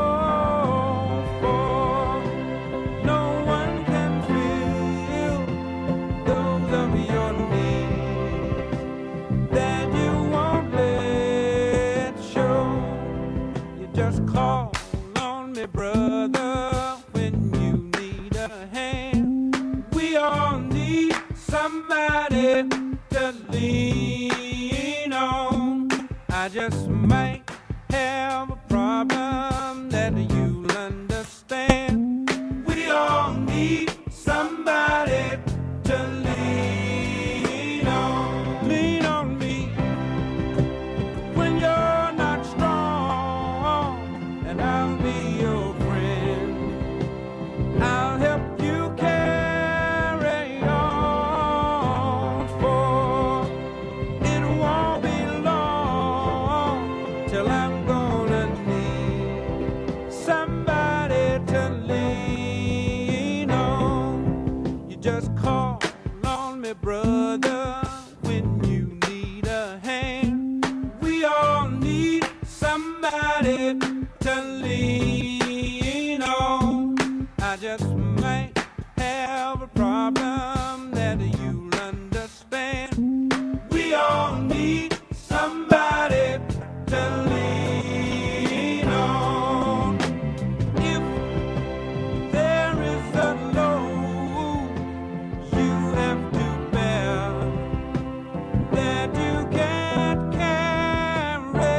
for no one can fill those of your needs that you won't let show. You just call on me, brother, when you need a hand. We all need somebody to lean on. I just might have a problem that you'll understand. We all need somebody to lean on. Lean on me when you're not strong, and I'll be your friend. I'll help you carry on, for it won't be long till I'm gonna need somebody to lean on. You just call on me, brother, when you need a hand. We all need somebody to lean on. I just might have a problem that you'll understand. We all need somebody to lean on. If there is a load you have to bear that you can't carry,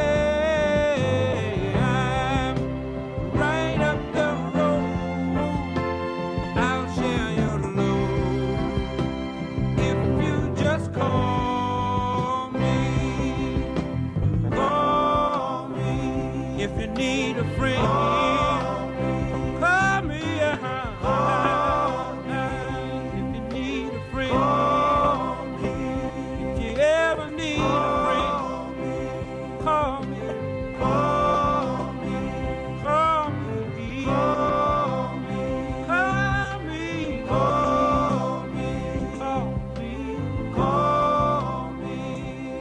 I'm right up the road. I'll share your load if you just call me. Call me if you need a friend. Call me if you need a friend. If you ever need a friend, call me.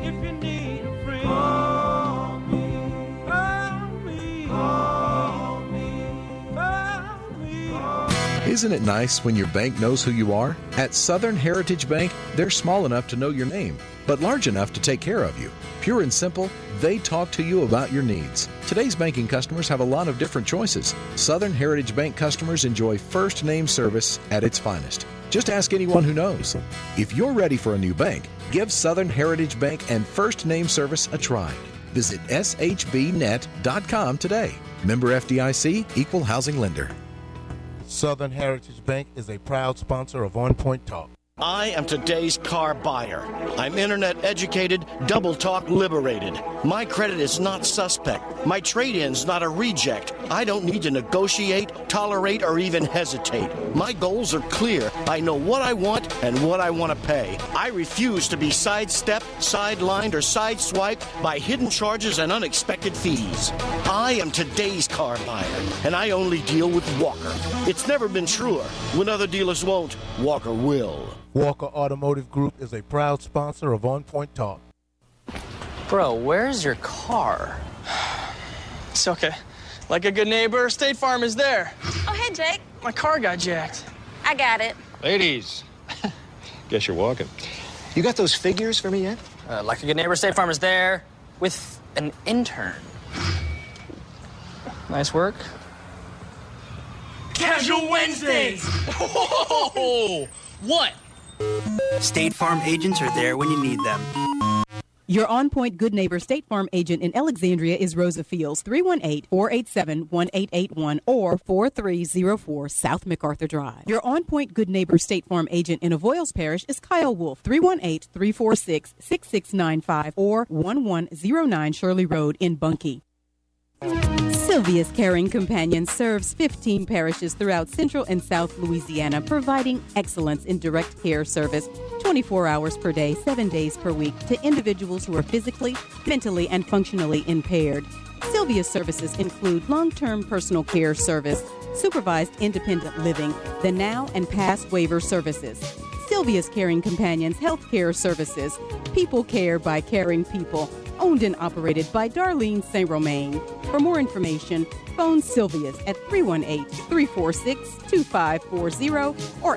If you need a friend, call me, call me, call me, call me. Isn't it nice when your bank knows who you are? At Southern Heritage Bank, they're small enough to know your name, but large enough to take care of you. Pure and simple, they talk to you about your needs. Today's banking customers have a lot of different choices. Southern Heritage Bank customers enjoy first name service at its finest. Just ask anyone who knows. If you're ready for a new bank, give Southern Heritage Bank and first name service a try. Visit shbnet.com today. Member FDIC, Equal Housing Lender. Southern Heritage Bank is a proud sponsor of On Point Talk. I am today's car buyer. I'm internet educated, double talk liberated. My credit is not suspect. My trade-in's not a reject. I don't need to negotiate, tolerate, or even hesitate. My goals are clear. I know what I want and what I want to pay. I refuse to be sidestepped, sidelined, or sideswiped by hidden charges and unexpected fees. I am today's car buyer, and I only deal with Walker. It's never been truer. When other dealers won't, Walker will. Walker Automotive Group is a proud sponsor of On Point Talk. Bro, where's your car? It's okay. Like a good neighbor, State Farm is there. Oh, hey, Jake. My car got jacked. I got it. Ladies, guess you're walking. You got those figures for me yet? Like a good neighbor, State Farm is there with an intern. Nice work. Casual Wednesdays! Whoa! What? State Farm agents are there when you need them. Your On Point Good Neighbor State Farm agent in Alexandria is Rosa Fields, 318-487-1881 or 4304 South MacArthur Drive. Your On Point Good Neighbor State Farm agent in Avoyles Parish is Kyle Wolf, 318-346-6695 or 1109 Shirley Road in Bunkie. Sylvia's Caring Companion serves 15 parishes throughout Central and South Louisiana, providing excellence in direct care service 24 hours per day, 7 days per week to individuals who are physically, mentally, and functionally impaired. Sylvia's services include long-term personal care service, supervised independent living, the now and past waiver services, Sylvia's Caring Companions Health Care Services, People Care by Caring People, owned and operated by Darlene St. Romain. For more information, phone Sylvia's at 318-346-2540 or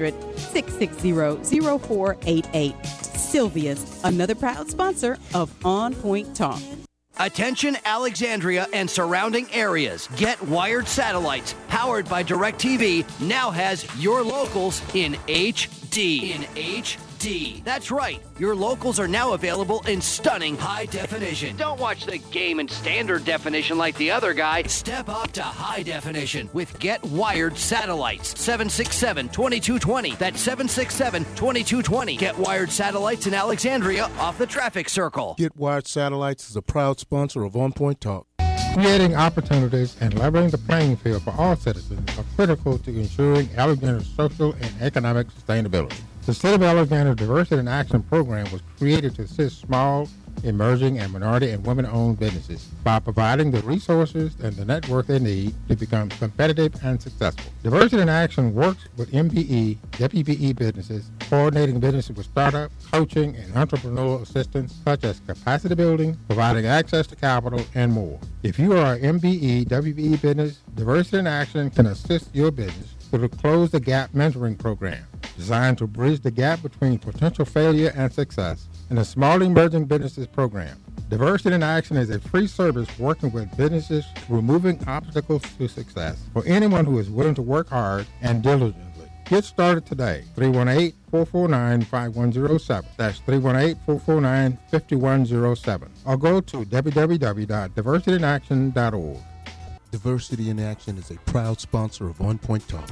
800-660-0488. Sylvia's, another proud sponsor of On Point Talk. Attention Alexandria and surrounding areas. Get Wired Satellites, powered by DirecTV, now has your locals in HD. In HD. That's right. Your locals are now available in stunning high definition. Don't watch the game in standard definition like the other guy. Step up to high definition with Get Wired Satellites. 767-2220. That's 767-2220. Get Wired Satellites in Alexandria off the traffic circle. Get Wired Satellites is a proud sponsor of On Point Talk. Creating opportunities and leveling the playing field for all citizens are critical to ensuring Alexandria's social and economic sustainability. The City of Alexandria Diversity in Action Program was created to assist small, emerging, and minority and women-owned businesses by providing the resources and the network they need to become competitive and successful. Diversity in Action works with MBE, WBE businesses, coordinating businesses with startup, coaching, and entrepreneurial assistance such as capacity building, providing access to capital, and more. If you are an MBE, WBE business, Diversity in Action can assist your business through the Close the Gap mentoring program, designed to bridge the gap between potential failure and success, and the Small Emerging Businesses program. Diversity in Action is a free service working with businesses removing obstacles to success for anyone who is willing to work hard and diligently. Get started today. 318-449-5107. That's 318-449-5107. Or go to www.diversityinaction.org. Diversity in Action is a proud sponsor of On Point Talk.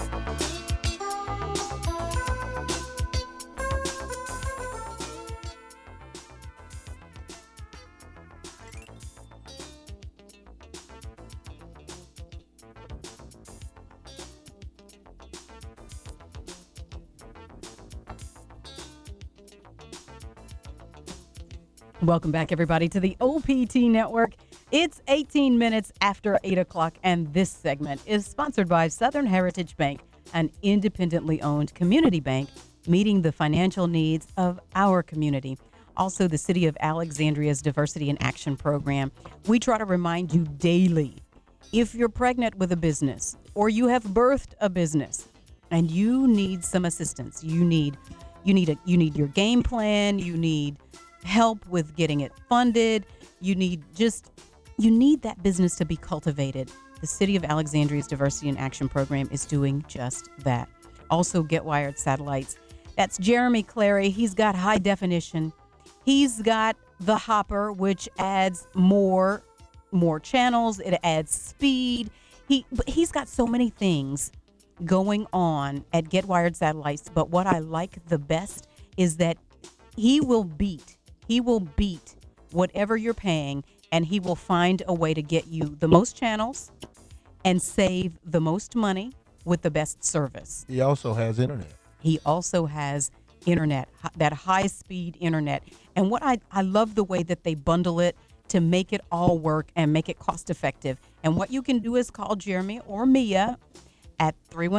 Welcome back, everybody, to the OPT Network. It's 18 minutes after 8 o'clock, and this segment is sponsored by Southern Heritage Bank, an independently owned community bank meeting the financial needs of our community. Also, the City of Alexandria's Diversity in Action program. We try to remind you daily, if you're pregnant with a business or you have birthed a business and you need some assistance, you need your game plan, you need help with getting it funded, you need that business to be cultivated. The City of Alexandria's Diversity in Action program is doing just that. Also, Get Wired Satellites. That's Jeremy Clary. He's got high definition. He's got the Hopper, which adds more channels. It adds speed. He's got so many things going on at Get Wired Satellites. But what I like the best is that he will beat whatever you're paying, and he will find a way to get you the most channels and save the most money with the best service. He also has internet. He also has internet, that high-speed internet. And what I love the way that they bundle it to make it all work and make it cost-effective. And what you can do is call Jeremy or Mia at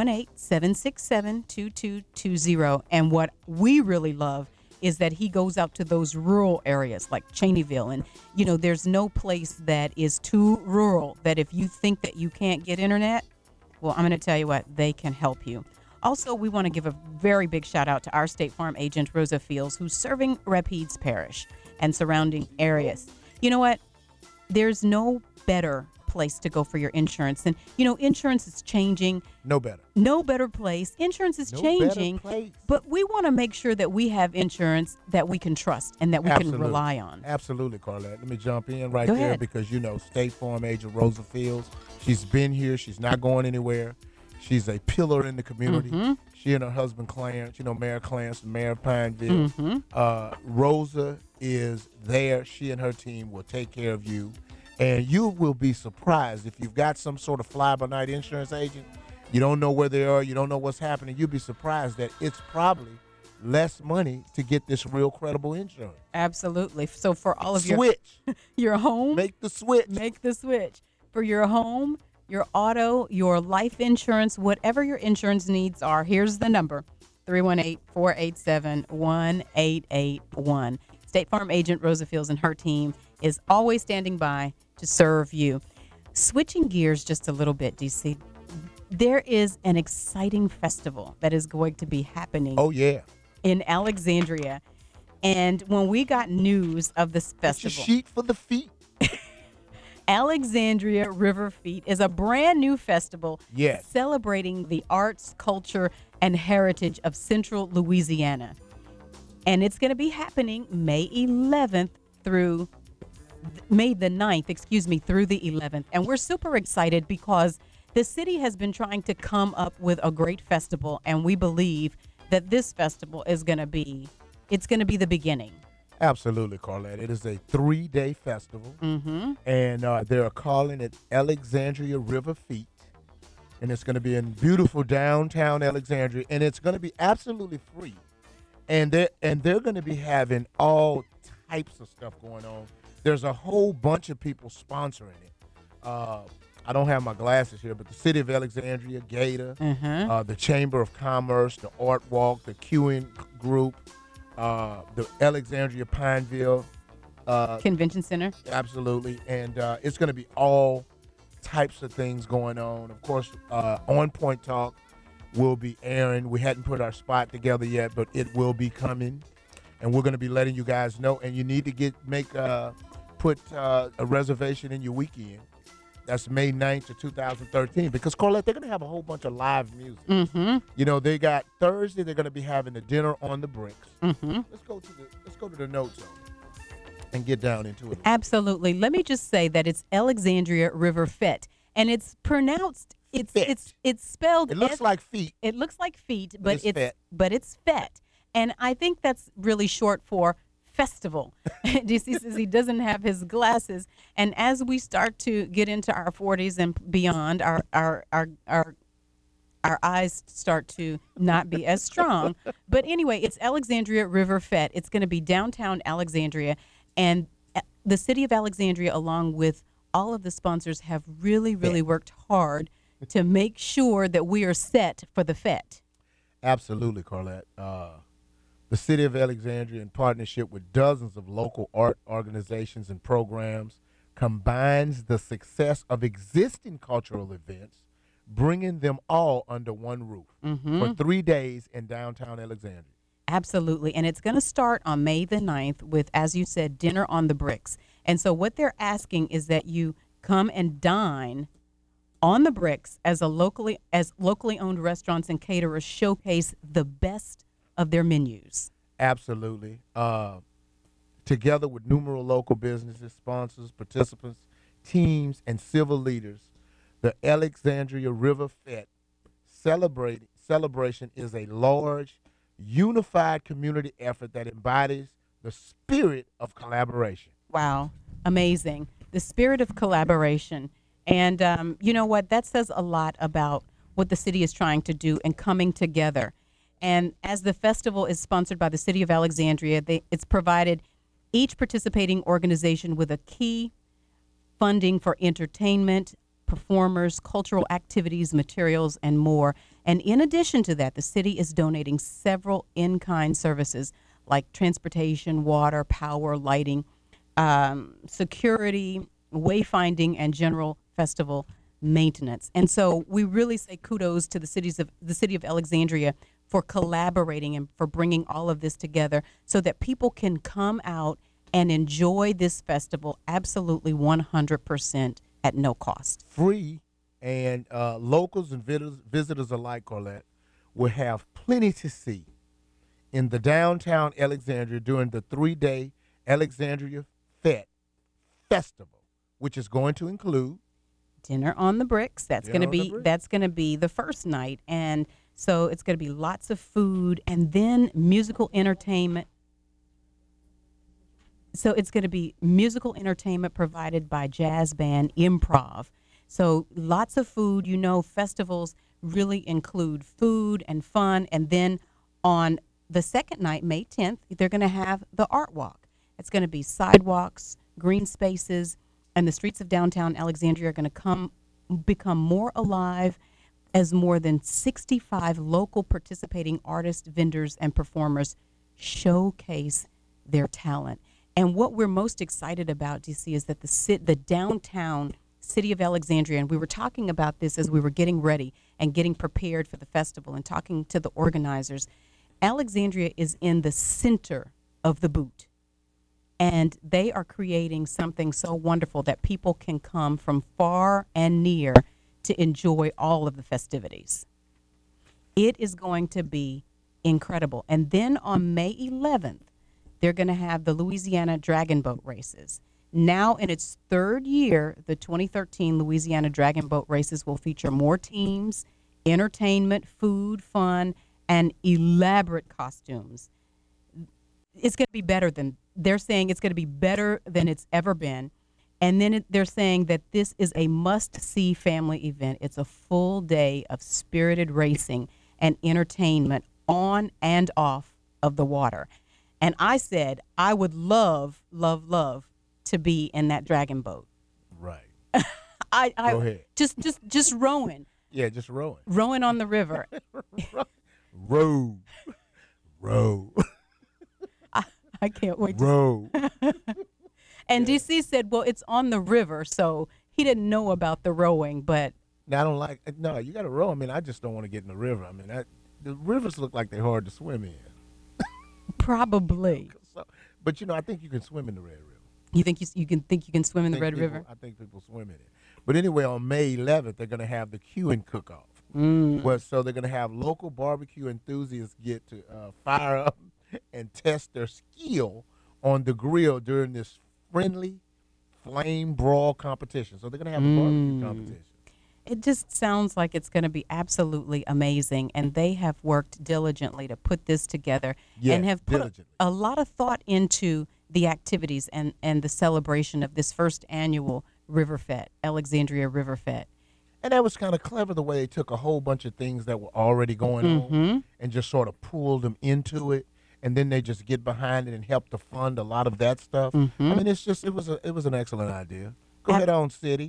318-767-2220. And what we really love is that he goes out to those rural areas like Cheneyville. And, there's no place that is too rural that if you think that you can't get internet, well, I'm going to tell you what, they can help you. Also, we want to give a very big shout out to our State Farm agent, Rosa Fields, who's serving Rapides Parish and surrounding areas. You know what? There's no better place to go for your insurance. And, insurance is changing. No better. No better place. Insurance is changing. But we want to make sure that we have insurance that we can trust and that we can rely on. Absolutely, Carlette. Let me jump in right Go there ahead. because, State Farm agent Rosa Fields, she's been here. She's not going anywhere. She's a pillar in the community. Mm-hmm. She and her husband, Clarence, Mayor Clarence, Mayor of Pineville. Mm-hmm. Rosa is there. She and her team will take care of you. And you will be surprised if you've got some sort of fly-by-night insurance agent. You don't know where they are. You don't know what's happening. You'll be surprised that it's probably less money to get this real credible insurance. Absolutely. So for all of your home, make the switch. Make the switch for your home, your auto, your life insurance, whatever your insurance needs are. Here's the number: 318-487-1881. State Farm agent Rosa Fields and her team is always standing by to serve you. Switching gears just a little bit, DC. There is an exciting festival that is going to be happening. Oh, yeah. In Alexandria. And when we got news of this festival. It's a sheet for the feet. Alexandria River Feet is a brand new festival celebrating the arts, culture, and heritage of Central Louisiana. And it's going to be happening May the 9th, through the 11th. And we're super excited because the city has been trying to come up with a great festival, and we believe that this festival is going to be the beginning. Absolutely, Carlette. It is a 3-day festival, and they're calling it Alexandria River Feet, and it's going to be in beautiful downtown Alexandria, and it's going to be absolutely free, and they're going to be having all types of stuff going on. There's a whole bunch of people sponsoring it. I don't have my glasses here, but the City of Alexandria, Gator, the Chamber of Commerce, the Art Walk, the Queuing Group, the Alexandria Pineville Convention Center. Absolutely. And it's going to be all types of things going on. Of course, On Point Talk will be airing. We hadn't put our spot together yet, but it will be coming. And we're going to be letting you guys know. And you need to put a reservation in your weekend. That's May 9th of 2013. Because, Carlette, they're going to have a whole bunch of live music. They got Thursday, they're going to be having the dinner on the bricks. Let's go to the notes on it and get down into it. Absolutely. Let me just say that it's Alexandria River Fet. And it's pronounced, it's spelled. It looks like feet. It looks like feet, but it's Fet. And I think that's really short for festival. DC says he doesn't have his glasses, and as we start to get into our 40s and beyond, our eyes start to not be as strong. But anyway, it's Alexandria River Fet. It's going to be downtown Alexandria, and the City of Alexandria, along with all of the sponsors, have really worked hard to make sure that we are set for the Fet. Absolutely, Carlette. The City of Alexandria, in partnership with dozens of local art organizations and programs, combines the success of existing cultural events, bringing them all under one roof for 3 days in downtown Alexandria. Absolutely. And it's going to start on May the 9th with, as you said, Dinner on the Bricks. And so what they're asking is that you come and dine on the bricks as locally owned restaurants and caterers showcase the best of their menus. Absolutely. Together with numerous local businesses, sponsors, participants, teams, and civil leaders, the Alexandria River Fete celebration is a large, unified community effort that embodies the spirit of collaboration. Wow. Amazing. The spirit of collaboration. And you know what? That says a lot about what the city is trying to do and coming together. And as the festival is sponsored by the City of Alexandria, it's provided each participating organization with a key funding for entertainment, performers, cultural activities, materials, and more. And in addition to that, the city is donating several in-kind services like transportation, water, power, lighting, security, wayfinding, and general festival maintenance. And so we really say kudos to the city of Alexandria for collaborating and for bringing all of this together so that people can come out and enjoy this festival absolutely 100% at no cost. Free, and locals and visitors alike, Carlette, will have plenty to see in the downtown Alexandria during the 3-day Alexandria Fete Festival, which is going to include Dinner on the Bricks. That's going to be the first night, and so it's going to be lots of food and then musical entertainment. So it's going to be musical entertainment provided by jazz band Improv. So lots of food. You know, festivals really include food and fun. And then on the second night, May 10th, they're going to have the Art Walk. It's going to be sidewalks, green spaces, and the streets of downtown Alexandria are going to become more alive as more than 65 local participating artists, vendors, and performers showcase their talent. And what we're most excited about, DC, is that the downtown City of Alexandria, and we were talking about this as we were getting ready and getting prepared for the festival and talking to the organizers, Alexandria is in the center of the boot. And they are creating something so wonderful that people can come from far and near to enjoy all of the festivities. It is going to be incredible. And then on May 11th, they're going to have the Louisiana Dragon Boat Races. Now in its third year, the 2013 Louisiana Dragon Boat Races will feature more teams, entertainment, food, fun, and elaborate costumes. It's going to be they're saying it's going to be better than it's ever been. And then they're saying that this is a must-see family event. It's a full day of spirited racing and entertainment on and off of the water. And I said I would love, love, love to be in that dragon boat. Right. Go ahead. Just rowing. Yeah, just rowing. Rowing on the river. Row. I can't wait. Row. And DC said, well, it's on the river, so he didn't know about the rowing, but. Now, you got to row. I mean, I just don't want to get in the river. I mean, the rivers look like they're hard to swim in. Probably. But, I think you can swim in the Red River. You think you can swim in the Red River? I think people swim in it. But anyway, on May 11th, they're going to have the Cueing Cook-Off. So they're going to have local barbecue enthusiasts get to fire up and test their skill on the grill during this friendly flame brawl competition. So they're going to have a barbecue competition. It just sounds like it's going to be absolutely amazing, and they have worked diligently to put this together and have put a lot of thought into the activities and the celebration of this first annual River Fete, Alexandria River Fete. And that was kind of clever the way they took a whole bunch of things that were already going on and just sort of pulled them into it, and then they just get behind it and help to fund a lot of that stuff. I mean, it was an excellent idea. Go ahead on, City,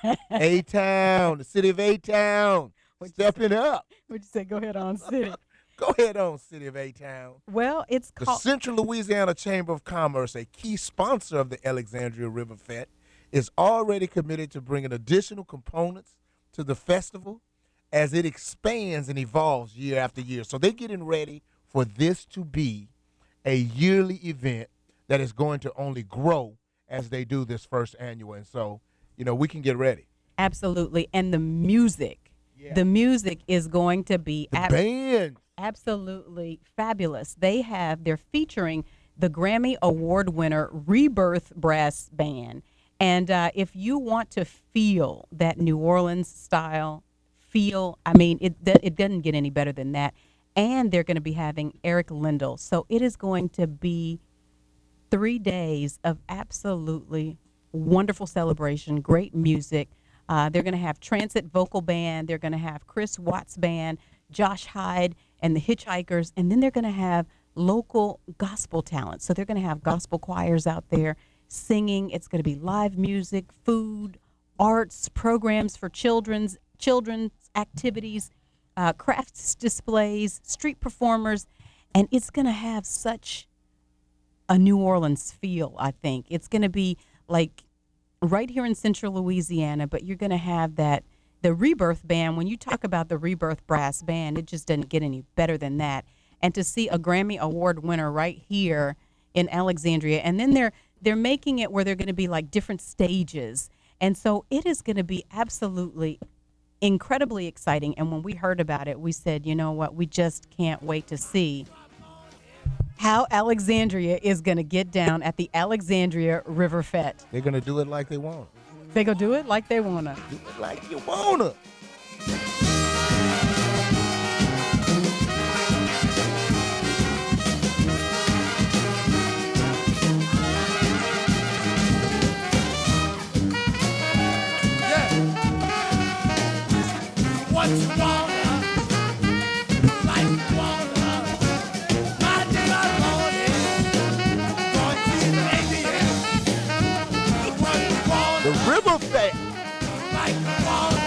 A-Town, the city of A-Town, stepping up. What'd you say? Go ahead on, City. Go ahead on, City of A-Town. Well, it's The called Central Louisiana Chamber of Commerce, a key sponsor of the Alexandria River Fest, is already committed to bringing additional components to the festival as it expands and evolves year after year. So they're getting ready for this to be a yearly event that is going to only grow as they do this first annual. And so, we can get ready. Absolutely. And the music. Yeah. The music is going to be band. Absolutely fabulous. They're featuring the Grammy Award winner Rebirth Brass Band. And if you want to feel that New Orleans style it doesn't get any better than that. And they're going to be having Eric Lindell. So it is going to be 3 days of absolutely wonderful celebration, great music. They're going to have Transit Vocal Band. They're going to have Chris Watts Band, Josh Hyde, and the Hitchhikers. And then they're going to have local gospel talent. So they're going to have gospel choirs out there singing. It's going to be live music, food, arts, programs for children's activities, crafts displays, street performers. And it's going to have such a New Orleans feel, I think. It's going to be like right here in Central Louisiana, but you're going to have the Rebirth Band. When you talk about the Rebirth Brass Band, it just doesn't get any better than that. And to see a Grammy Award winner right here in Alexandria, and then they're making it where they're going to be like different stages. And so it is going to be absolutely incredibly exciting. And when we heard about it, we said, you know what, we just can't wait to see how Alexandria is going to get down at the Alexandria River Fest. They're going to do it like they want. They're going to do it like they want to. Do it like you want to. What you want, like you want, my day I want it. Going to the ATM. What you want, the River Fest. Like you want,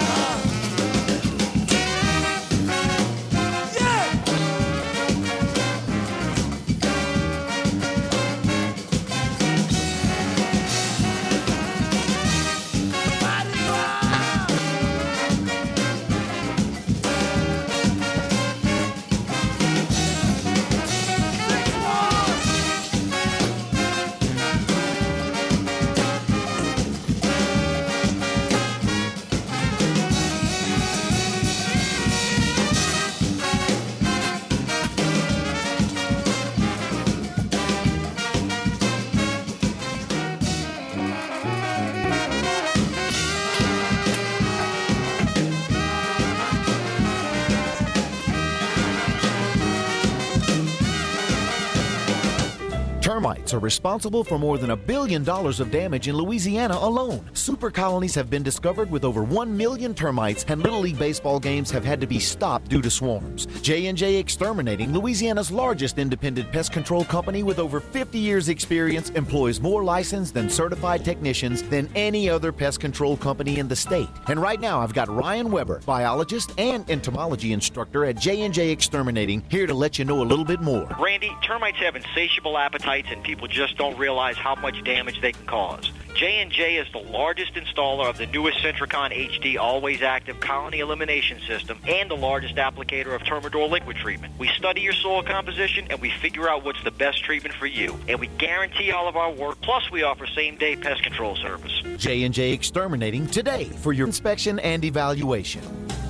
yeah. Termites are responsible for more than $1 billion of damage in Louisiana alone. Super colonies have been discovered with over 1 million termites, and Little League baseball games have had to be stopped due to swarms. J&J Exterminating, Louisiana's largest independent pest control company with over 50 years experience, employs more licensed and certified technicians than any other pest control company in the state. And right now I've got Ryan Weber, biologist and entomology instructor at J&J Exterminating, here to let you know a little bit more. Randy, termites have insatiable appetites and people just don't realize how much damage they can cause. J&J is the largest installer of the newest Centricon HD Always Active Colony Elimination System and the largest applicator of Termador liquid treatment. We study your soil composition and we figure out what's the best treatment for you. And we guarantee all of our work, plus we offer same-day pest control service. J&J Exterminating today for your inspection and evaluation.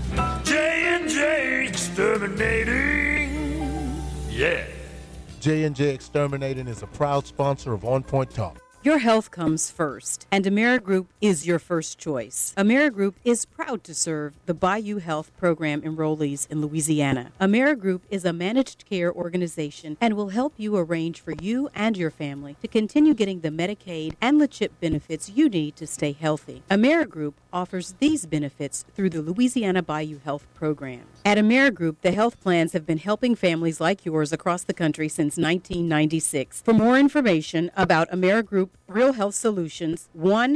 J&J Exterminating. Yeah. J&J Exterminating is a proud sponsor of On Point Talk. Your health comes first, and AmeriGroup is your first choice. AmeriGroup is proud to serve the Bayou Health Program enrollees in Louisiana. AmeriGroup is a managed care organization and will help you arrange for you and your family to continue getting the Medicaid and the CHIP benefits you need to stay healthy. AmeriGroup offers these benefits through the Louisiana Bayou Health Program. At AmeriGroup, the health plans have been helping families like yours across the country since 1996. For more information about AmeriGroup Real Health Solutions,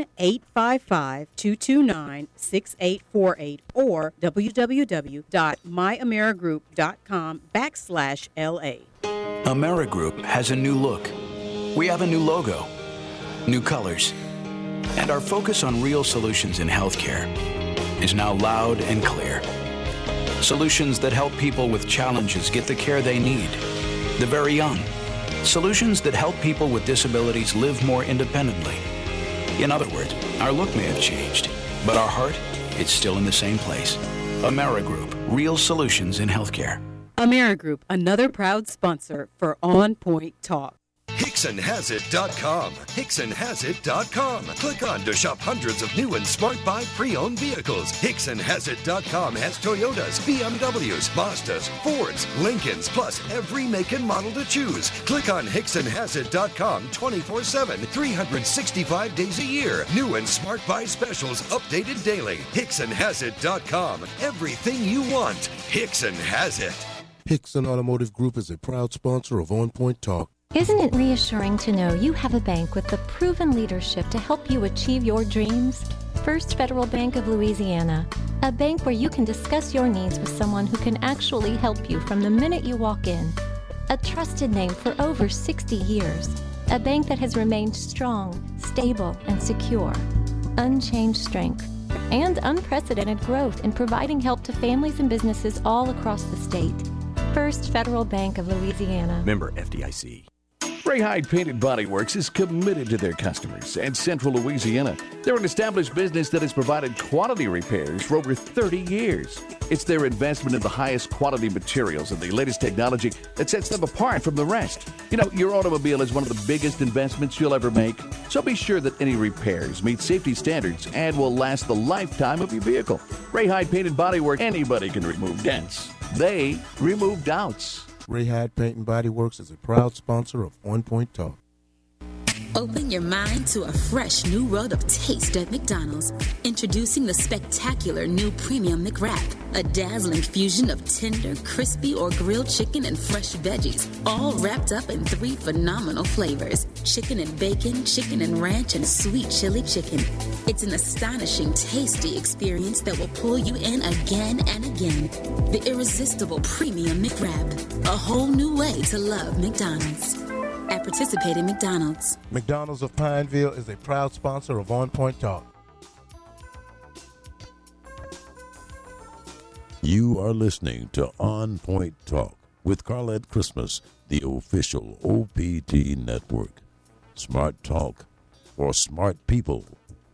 1-855-229-6848 or www.myamerigroup.com/LA. AmeriGroup has a new look. We have a new logo, new colors, and our focus on real solutions in healthcare is now loud and clear. Solutions that help people with challenges get the care they need, the very young. Solutions that help people with disabilities live more independently. In other words, our look may have changed, but our heart, it's still in the same place. AmeriGroup, real solutions in healthcare. AmeriGroup, another proud sponsor for On Point Talk. HicksonHasIt.com. HicksonHasIt.com. Click on to shop hundreds of new and Smart Buy pre-owned vehicles. HicksonHasIt.com has Toyotas, BMWs, Mazdas, Fords, Lincolns, plus every make and model to choose. Click on HicksonHasIt.com 24/7, 365 days a year. New and Smart Buy specials updated daily. HicksonHasIt.com. Everything you want. Hickson has it. Hickson Automotive Group is a proud sponsor of On Point Talk. Isn't it reassuring to know you have a bank with the proven leadership to help you achieve your dreams? First Federal Bank of Louisiana, a bank where you can discuss your needs with someone who can actually help you from the minute you walk in. A trusted name for over 60 years. A bank that has remained strong, stable, and secure. Unchanged strength and unprecedented growth in providing help to families and businesses all across the state. First Federal Bank of Louisiana. Member FDIC. Ray Hyde Painted Body Works is committed to their customers and Central Louisiana. They're an established business that has provided quality repairs for over 30 years. It's their investment in the highest quality materials and the latest technology that sets them apart from the rest. You know, your automobile is one of the biggest investments you'll ever make, so be sure that any repairs meet safety standards and will last the lifetime of your vehicle. Ray Hyde Painted Body Works, anybody can remove dents. They remove doubts. Ray Hyde Paint and Body Works is a proud sponsor of On Point Talk. Open your mind to a fresh new world of taste at McDonald's. Introducing the spectacular new Premium McWrap, a dazzling fusion of tender, crispy, or grilled chicken and fresh veggies, all wrapped up in 3 phenomenal flavors: chicken and bacon, chicken and ranch, and sweet chili chicken. It's an astonishing, tasty experience that will pull you in again and again. The irresistible Premium McWrap, a whole new way to love McDonald's. At participating McDonald's. McDonald's of Pineville is a proud sponsor of On Point Talk. You are listening to On Point Talk with Carlette Christmas, the official OPT network. Smart talk for smart people.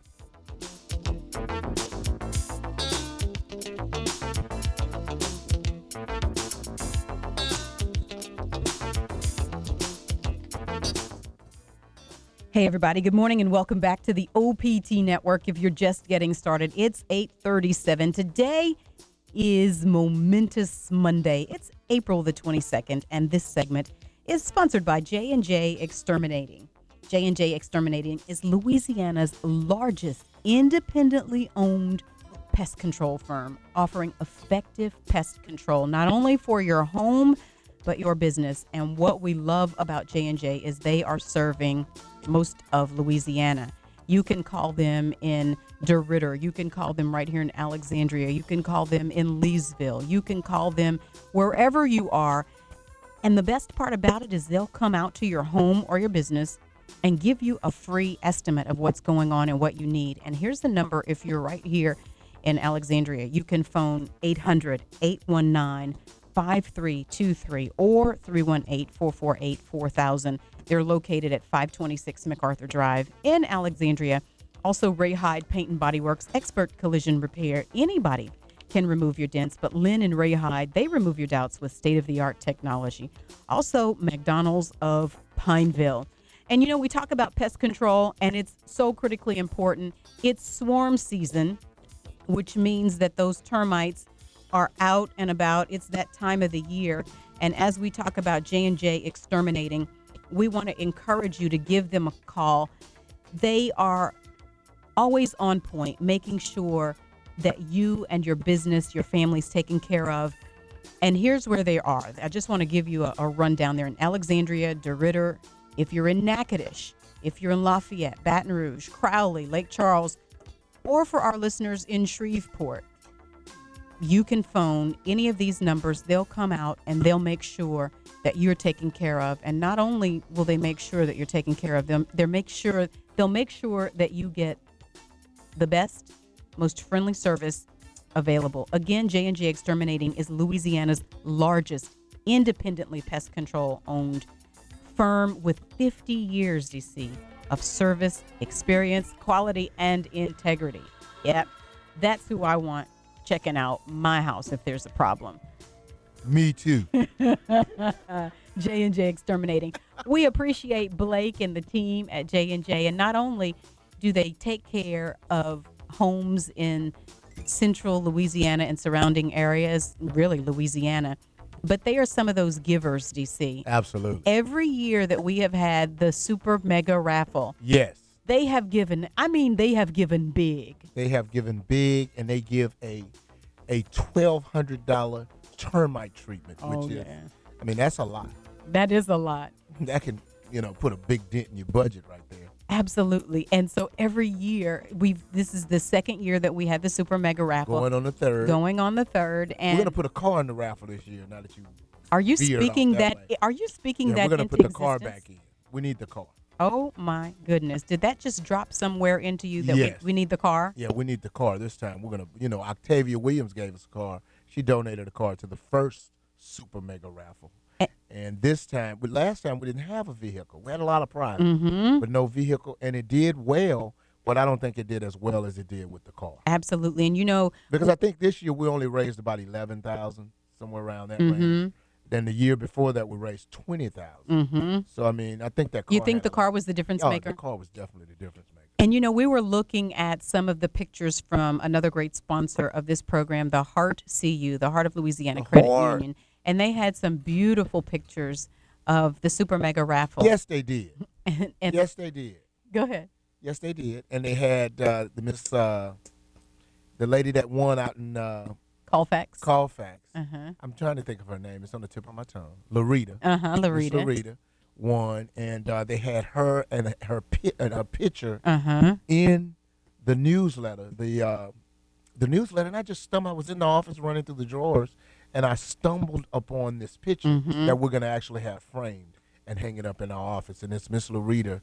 Hey everybody, good morning and welcome back to the OPT Network. If you're just getting started, it's 8:37. Today is Momentous Monday. It's April the 22nd, and this segment is sponsored by J&J Exterminating. J&J Exterminating is Louisiana's largest independently owned pest control firm, offering effective pest control, not only for your home, but your business. And what we love about J&J is they are serving most of Louisiana. You can call them in DeRidder. You can call them right here in Alexandria. You can call them in Leesville. You can call them wherever you are. And the best part about it is they'll come out to your home or your business and give you a free estimate of what's going on and what you need. And here's the number if you're right here in Alexandria. You can phone 800-819-5323 or 318-448-4000. They're located at 526 MacArthur Drive in Alexandria. Also, Ray Hyde Paint and Body Works, expert collision repair. Anybody can remove your dents, but Lynn and Ray Hyde, they remove your doubts with state-of-the-art technology. Also, McDonald's of Pineville. And, you know, we talk about pest control, and it's so critically important. It's swarm season, which means that those termites are out and about. It's that time of the year. And as we talk about J&J Exterminating, we want to encourage you to give them a call. They are always on point, making sure that you and your business, your family's taken care of. And here's where they are. I just want to give you a rundown. They're in Alexandria, DeRidder. If you're in Natchitoches, if you're in Lafayette, Baton Rouge, Crowley, Lake Charles, or for our listeners in Shreveport, you can phone any of these numbers. They'll come out and they'll make sure that you're taken care of. And not only will they make sure that you're taken care of, they'll make sure that you get the best, most friendly service available. Again, J&J Exterminating is Louisiana's largest independently pest control owned firm with 50 years, DC, of service, experience, quality, and integrity. Yep, that's who I want checking out my house if there's a problem. Me too. J&J Exterminating. We appreciate Blake and the team at J&J, and not only do they take care of homes in central Louisiana and surrounding areas, really Louisiana, but they are some of those givers, DC. Absolutely. Every year that we have had the Super Mega Raffle. Yes. They have given big. They have given big, and they give a $1,200 termite treatment, which is, I mean, that's a lot. That is a lot. That can, put a big dent in your budget right there. Absolutely. And so every year, this is the second year that we had the Super Mega Raffle. Going on the third. And we're going to put a car in the raffle this year now that you Are you speaking that we're going to put the car back in. We need the car. Oh, my goodness. Did that just drop somewhere into you that yes. we need the car? Yeah, we need the car this time. We're going to, Octavia Williams gave us a car. She donated a car to the first Super Mega Raffle. And last time we didn't have a vehicle. We had a lot of prizes, but no vehicle. And it did well, but I don't think it did as well as it did with the car. Absolutely. And because I think this year we only raised about $11,000, somewhere around that range. Then the year before that we raised $20,000. So I mean, I think that car. You think the car was the difference maker? The car was definitely the difference maker. And we were looking at some of the pictures from another great sponsor of this program, the Heart CU, the Heart of Louisiana Credit Union. And they had some beautiful pictures of the Super Mega Raffle. Yes, they did. Yes, they did. Go ahead. Yes, they did. And they had the lady that won out in Colfax. I'm trying to think of her name. It's on the tip of my tongue. Larita. Larita. Larita won, and they had her and her picture in the newsletter. The newsletter, and I just stumbled. I was in the office running through the drawers, and I stumbled upon this picture that we're going to actually have framed and hang it up in our office. And it's Miss Larita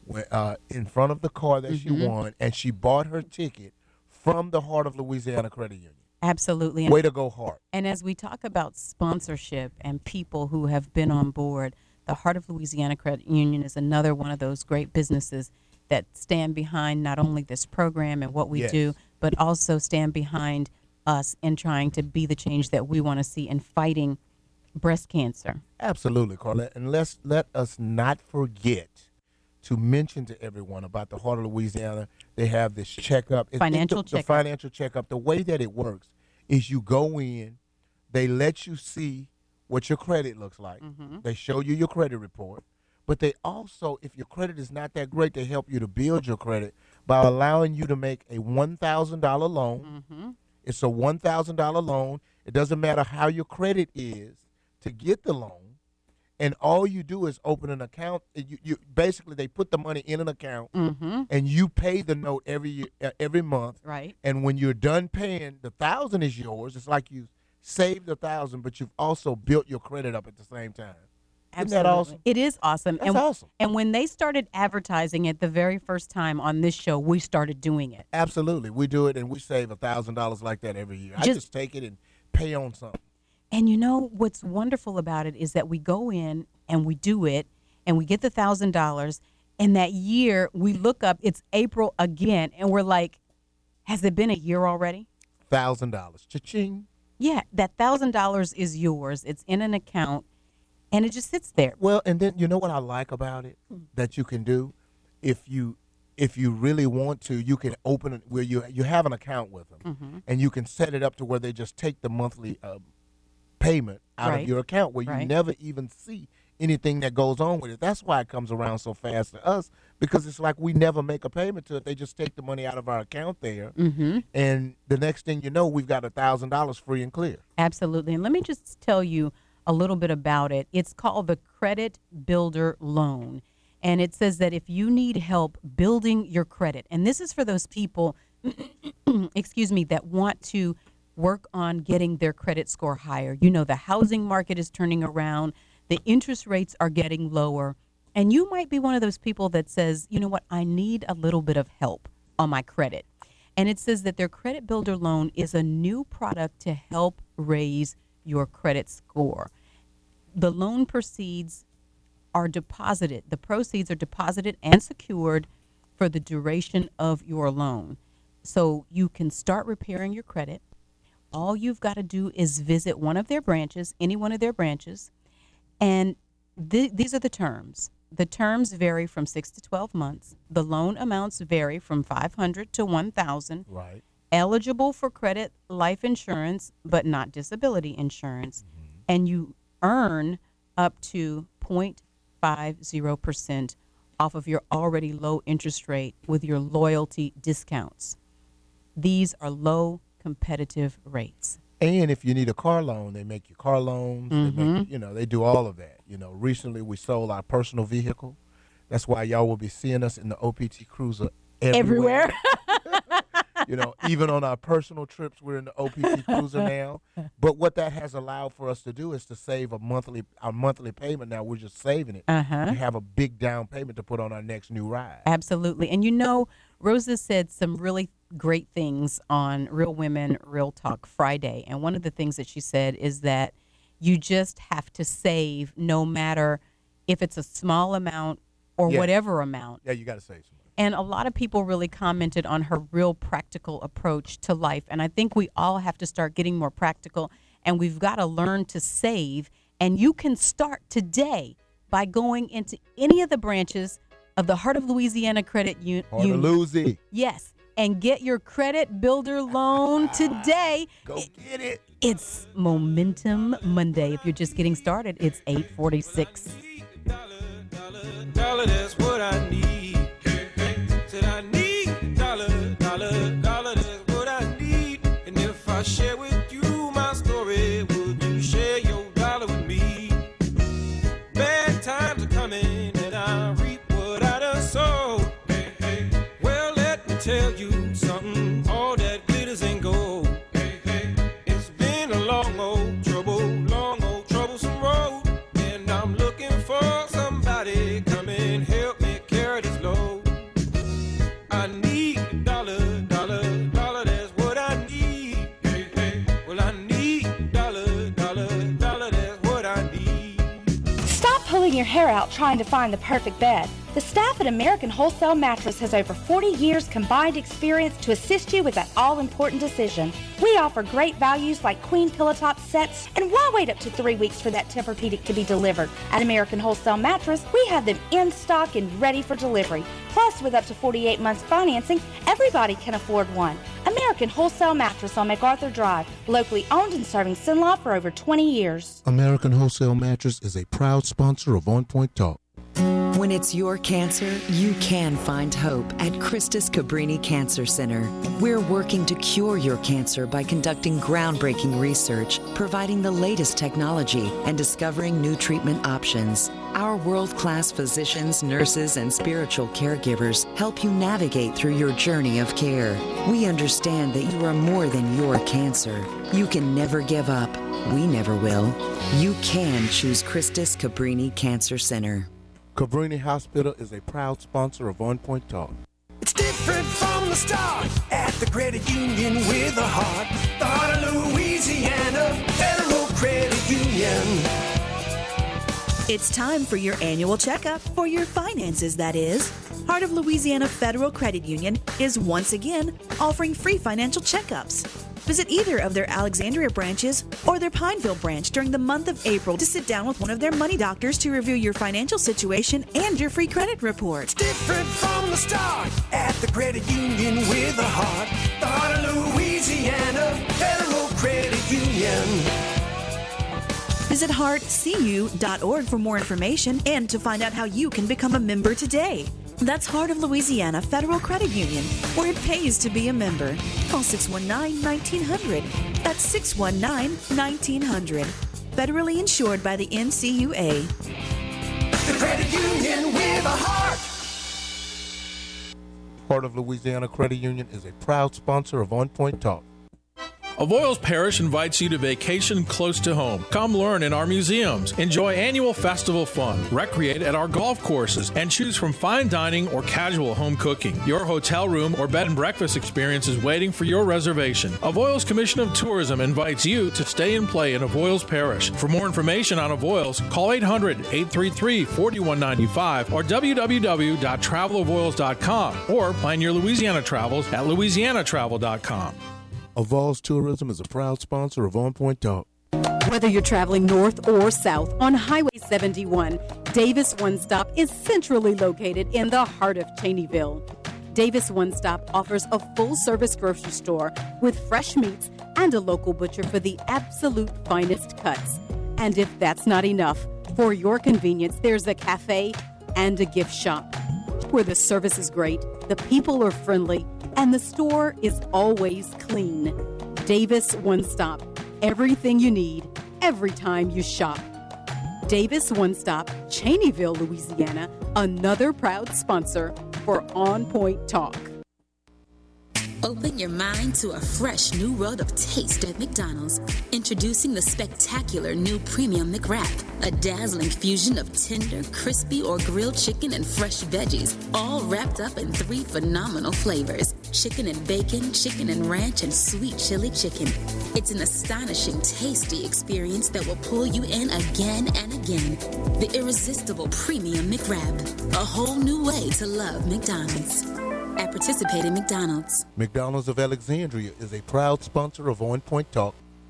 in front of the car that she won, and she bought her ticket from the Heart of Louisiana Credit Union. Absolutely. Way to go, Heart. And as we talk about sponsorship and people who have been on board, the Heart of Louisiana Credit Union is another one of those great businesses that stand behind not only this program and what we do, but also stand behind us in trying to be the change that we want to see in fighting breast cancer. Absolutely, Carlette. And let us not forget to mention to everyone about the Heart of Louisiana. They have this checkup. The financial checkup. The way that it works is you go in, they let you see what your credit looks like. They show you your credit report. But they also, if your credit is not that great, they help you to build your credit by allowing you to make a $1,000 loan. It's a $1,000 loan. It doesn't matter how your credit is to get the loan. And all you do is open an account. You basically, they put the money in an account, and you pay the note every month. Right. And when you're done paying, the $1,000 is yours. It's like you saved $1,000, but you've also built your credit up at the same time. Absolutely. Isn't that awesome? It is awesome. That's awesome. And when they started advertising it the very first time on this show, we started doing it. Absolutely. We do it, and we save $1,000 like that every year. I just take it and pay on something. And what's wonderful about it is that we go in and we do it, and we get the $1,000, and that year we look up, it's April again, and we're like, has it been a year already? $1,000. Cha-ching. Yeah, that $1,000 is yours. It's in an account. And it just sits there. Well, and then you know what I like about it that you can do? If you really want to, you can open it where you have an account with them, and you can set it up to where they just take the monthly payment out of your account where you never even see anything that goes on with it. That's why it comes around so fast to us, because it's like we never make a payment to it. They just take the money out of our account there, and the next thing you know, we've got $1,000 free and clear. Absolutely. And let me just tell you a little bit about it. It's called the Credit Builder Loan. And it says that if you need help building your credit, and this is for those people, excuse me, that want to work on getting their credit score higher. You know, the housing market is turning around. The interest rates are getting lower. And you might be one of those people that says, you know what, I need a little bit of help on my credit. And it says that their Credit Builder Loan is a new product to help raise your credit score. The loan proceeds are deposited. The proceeds are deposited and secured for the duration of your loan. So you can start repairing your credit. All you've got to do is visit one of their branches, any one of their branches, and these are the terms. The terms vary from 6 to 12 months. The loan amounts vary from $500 to $1,000. Right. Eligible for credit life insurance, but not disability insurance. And you earn up to 0.50% off of your already low interest rate with your loyalty discounts. These are low competitive rates. And if you need a car loan, they make you car loans. They make, they do all of that. Recently we sold our personal vehicle. That's why y'all will be seeing us in the OPT Cruiser everywhere. Even on our personal trips, we're in the OPT Cruiser now. But what that has allowed for us to do is to save our monthly payment. Now we're just saving it to have a big down payment to put on our next new ride. Absolutely. And Rosa said some really great things on Real Women, Real Talk Friday. And one of the things that she said is that you just have to save, no matter if it's a small amount or whatever amount. Yeah, you got to save some. And a lot of people really commented on her real practical approach to life. And I think we all have to start getting more practical, and we've got to learn to save. And you can start today by going into any of the branches of the Heart of Louisiana Credit Union. Heart of Louisiana. Yes. And get your Credit Builder Loan today. Go get it. It's Momentum Monday. If you're just getting started, it's 8:46. Dollar, that's what I need. Said I need dollar, that's what I need. And if I share with you my story, would you share your dollar with me? Bad times are coming and I reap what I done sowed. Well, let me tell you something, all that glitters ain't gold. It's been a long old troublesome road, and I'm looking for somebody come and help me carry this load. I need a dollar, that's what I need. Well, I need dollar, that's what I need. Stop pulling your hair out trying to find the perfect bed. The staff at American Wholesale Mattress has over 40 years combined experience to assist you with that all-important decision. We offer great values like queen pillow top sets, and why wait up to 3 weeks for that Tempur-Pedic to be delivered? At American Wholesale Mattress, we have them in stock and ready for delivery. Plus, with up to 48 months financing, everybody can afford one. American Wholesale Mattress on MacArthur Drive, locally owned and serving Cenla for over 20 years. American Wholesale Mattress is a proud sponsor of On Point Talk. When it's your cancer, you can find hope at Christus Cabrini Cancer Center. We're working to cure your cancer by conducting groundbreaking research, providing the latest technology, and discovering new treatment options. Our world-class physicians, nurses, and spiritual caregivers help you navigate through your journey of care. We understand that you are more than your cancer. You can never give up. We never will. You can choose Christus Cabrini Cancer Center. Cabrini Hospital is a proud sponsor of On Point Talk. It's different from the start at the credit union with a heart. The Heart of Louisiana Federal Credit Union. It's time for your annual checkup for your finances, that is. Heart of Louisiana Federal Credit Union is once again offering free financial checkups. Visit either of their Alexandria branches or their Pineville branch during the month of April to sit down with one of their money doctors to review your financial situation and your free credit report. It's different from the start at the credit union with a heart. The Heart of Louisiana Federal Credit Union. Visit heartcu.org for more information and to find out how you can become a member today. That's Heart of Louisiana Federal Credit Union, where it pays to be a member. Call 619-1900. That's 619-1900. Federally insured by the NCUA. The credit union with a heart. Heart of Louisiana Credit Union is a proud sponsor of On Point Talk. Avoyles Parish invites you to vacation close to home. Come learn in our museums, enjoy annual festival fun, recreate at our golf courses, and choose from fine dining or casual home cooking. Your hotel room or bed and breakfast experience is waiting for your reservation. Avoyles Commission of Tourism invites you to stay and play in Avoyles Parish. For more information on Avoyles, call 800-833-4195 or www.travelavoyles.com or plan your Louisiana travels at louisianatravel.com. Avoyles Tourism is a proud sponsor of On Point Talk. Whether you're traveling north or south on Highway 71, Davis One Stop is centrally located in the heart of Cheneyville. Davis One Stop offers a full-service grocery store with fresh meats and a local butcher for the absolute finest cuts. And if that's not enough, for your convenience, there's a cafe and a gift shop where the service is great, the people are friendly, and the store is always clean. Davis One Stop. Everything you need, every time you shop. Davis One Stop, Cheneyville, Louisiana, another proud sponsor for On Point Talk. Open your mind to a fresh new world of taste at McDonald's. Introducing the spectacular new Premium McWrap, a dazzling fusion of tender, crispy, or grilled chicken and fresh veggies, all wrapped up in 3 phenomenal flavors: chicken and bacon, chicken and ranch, and sweet chili chicken. It's an astonishing, tasty experience that will pull you in again and again. The irresistible Premium McWrap, a whole new way to love McDonald's. At participating McDonald's. McDonald's of Alexandria is a proud sponsor of On Point Talk.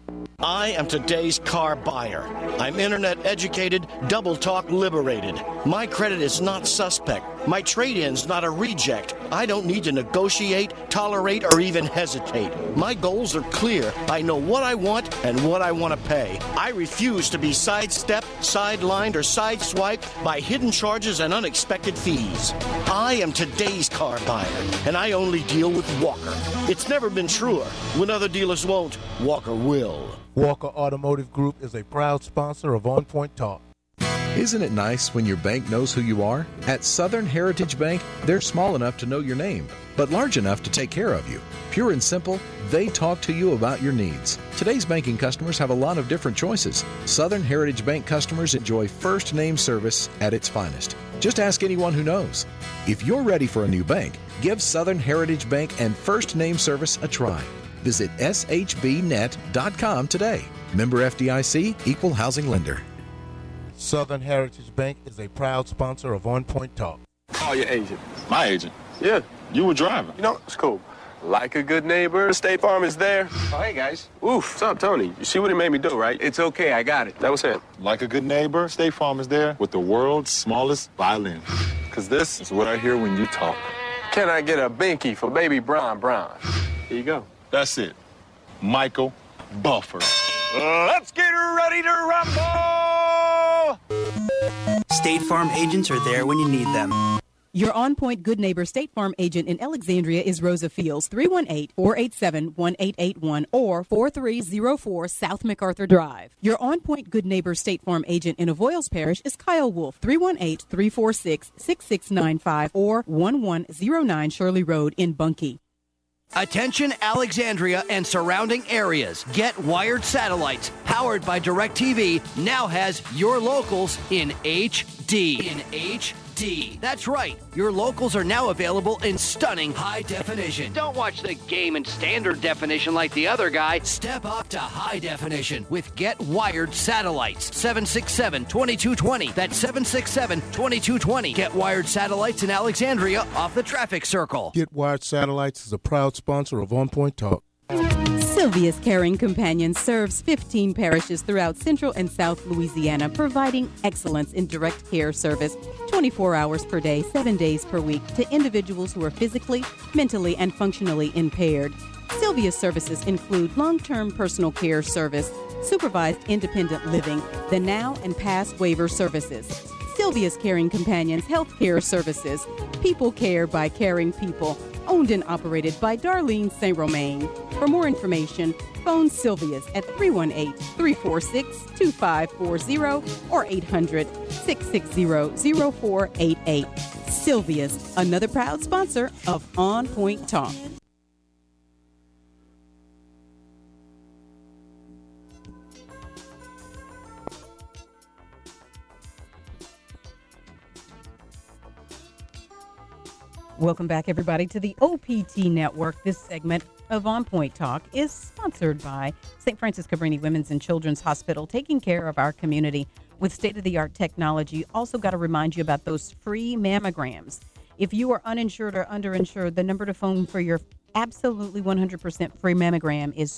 I am today's car buyer. I'm internet educated, double talk liberated. My credit is not suspect. My trade-in's not a reject. I don't need to negotiate, tolerate, or even hesitate. My goals are clear. I know what I want and what I want to pay. I refuse to be sidestepped, sidelined, or sideswiped by hidden charges and unexpected fees. I am today's car buyer, and I only deal with Walker. It's never been truer. When other dealers won't, Walker will. Walker Automotive Group is a proud sponsor of On Point Talk. Isn't it nice when your bank knows who you are? At Southern Heritage Bank, they're small enough to know your name, but large enough to take care of you. Pure and simple, they talk to you about your needs. Today's banking customers have a lot of different choices. Southern Heritage Bank customers enjoy first name service at its finest. Just ask anyone who knows. If you're ready for a new bank, give Southern Heritage Bank and first name service a try. Visit shbnet.com today. Member FDIC, Equal Housing Lender. Southern Heritage Bank is a proud sponsor of On Point Talk. Call your agent. My agent? Yeah. You were driving. You know, it's cool. Like a good neighbor, State Farm is there. Oh, hey, guys. Oof. What's up, Tony? You see what he made me do, right? It's okay. I got it. That was it. Like a good neighbor, State Farm is there with the world's smallest violin. Because this is what I hear when you talk. Can I get a binky for baby Brown? Here you go. That's it. Michael Buffer. Let's get ready to rumble! State Farm agents are there when you need them. Your On Point Good Neighbor State Farm agent in Alexandria is Rosa Fields, 318-487-1881 or 4304 South MacArthur Drive. Your On Point Good Neighbor State Farm agent in Avoyles Parish is Kyle Wolf, 318-346-6695 or 1109 Shirley Road in Bunkie. Attention Alexandria and surrounding areas. Get Wired Satellites, powered by DirecTV, now has your locals in HD. That's right. Your locals are now available in stunning high definition. Don't watch the game in standard definition like the other guy. Step up to high definition with Get Wired Satellites. 767-2220. That's 767-2220. Get Wired Satellites in Alexandria off the traffic circle. Get Wired Satellites is a proud sponsor of On Point Talk. Sylvia's Caring Companion serves 15 parishes throughout Central and South Louisiana, providing excellence in direct care service 24 hours per day, 7 days per week to individuals who are physically, mentally, and functionally impaired. Sylvia's services include long-term personal care service, supervised independent living, the now and past waiver services. Sylvia's Caring Companions Healthcare Services, people care by caring people, owned and operated by Darlene St. Romain. For more information, phone Sylvia's at 318-346-2540 or 800-660-0488. Sylvia's, another proud sponsor of On Point Talk. Welcome back, everybody, to the OPT Network. This segment of On Point Talk is sponsored by St. Francis Cabrini Women's and Children's Hospital, taking care of our community with state-of-the-art technology. Also got to remind you about those free mammograms. If you are uninsured or underinsured, the number to phone for your absolutely 100% free mammogram is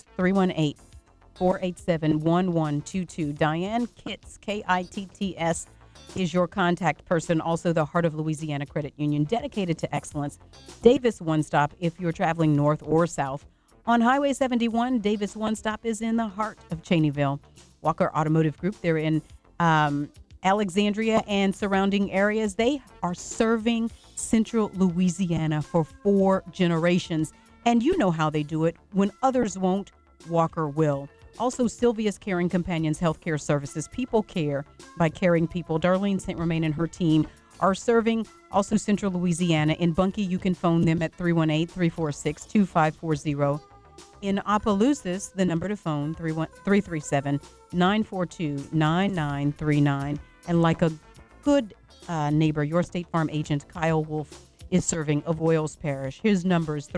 318-487-1122. Diane Kitts, Kitts, is your contact person. Also, the Heart of Louisiana Credit Union, dedicated to excellence. Davis One Stop, if you're traveling north or south. On Highway 71, Davis One Stop is in the heart of Cheneyville. Walker Automotive Group, they're in Alexandria and surrounding areas. They are serving Central Louisiana for 4 generations. And you know how they do it. When others won't, Walker will. Also, Sylvia's Caring Companions Healthcare Services, people care by caring people. Darlene St. Romain and her team are serving also Central Louisiana. In Bunkie, you can phone them at 318-346-2540. In Opelousas, the number to phone, 337-942-9939. And like a good neighbor, your State Farm agent, Kyle Wolf, is serving Avoyles Parish. His number is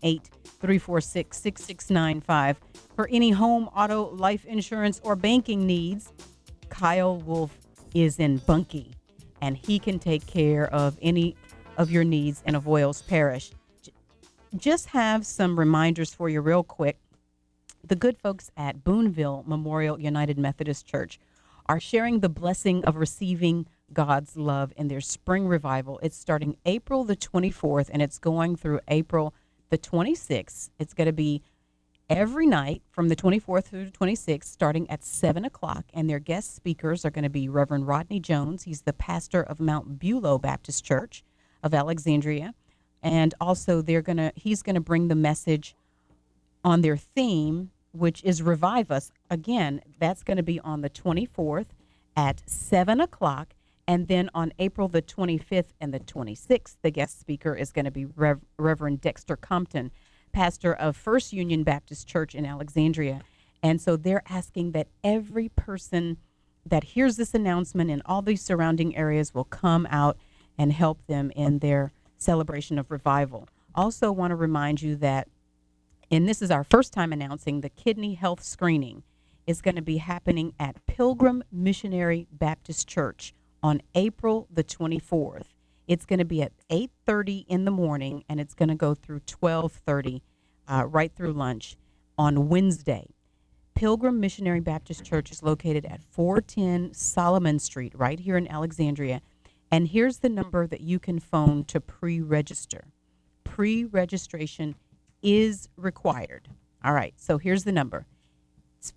318-346-6695. For any home, auto, life insurance, or banking needs, Kyle Wolf is in Bunkie, and he can take care of any of your needs in Avoyles Parish. Just have some reminders for you real quick. The good folks at Boonville Memorial United Methodist Church are sharing the blessing of receiving God's love in their spring revival. It's starting April the 24th, and it's going through April the 26th. It's going to be every night from the 24th through the 26th, starting at 7 o'clock. And their guest speakers are going to be Reverend Rodney Jones. He's the pastor of Mount Bulow Baptist Church of Alexandria. And also he's going to bring the message on their theme, which is Revive Us. Again, that's going to be on the 24th at 7 o'clock. And then on April the 25th and the 26th, the guest speaker is going to be Reverend Dexter Compton, pastor of First Union Baptist Church in Alexandria. And so they're asking that every person that hears this announcement in all these surrounding areas will come out and help them in their celebration of revival. Also want to remind you that, and this is our first time announcing, the kidney health screening is going to be happening at Pilgrim Missionary Baptist Church on April the 24th. It's going to be at 8:30 in the morning, and it's going to go through 12:30, right through lunch on Wednesday. Pilgrim Missionary Baptist Church is located at 410 Solomon Street, right here in Alexandria. And here's the number that you can phone to pre-register. Pre-registration is required. All right, so here's the number. It's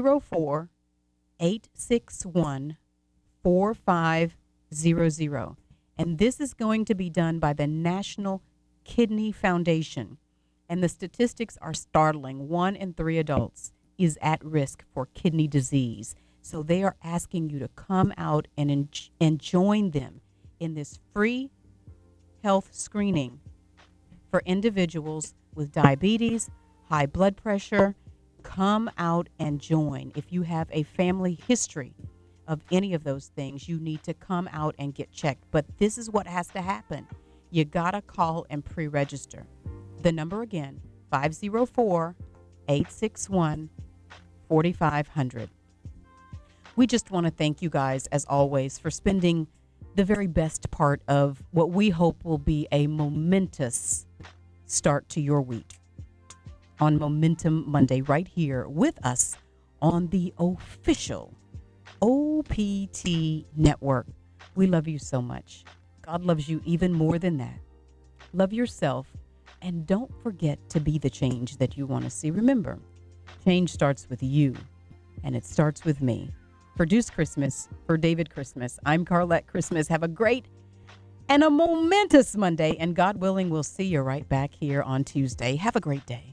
504-861-4500. And this is going to be done by the National Kidney Foundation. And the statistics are startling. 1 in 3 adults is at risk for kidney disease. So they are asking you to come out and join them in this free health screening for individuals with diabetes, high blood pressure. Come out and join. If you have a family history of any of those things, you need to come out and get checked. But this is what has to happen. You got to call and pre-register. The number again, 504-861-4500. We just want to thank you guys, as always, for spending the very best part of what we hope will be a momentous start to your week on Momentum Monday right here with us on the official OPT Network. We love you so much. God loves you even more than that. Love yourself. And don't forget to be the change that you want to see. Remember, change starts with you, and it starts with me. Produce Christmas for David Christmas. I'm Carlette Christmas. Have a great and a momentous Monday, and God willing, we'll see you right back here on Tuesday. Have a great day.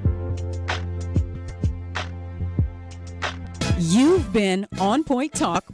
You've been On Point Talk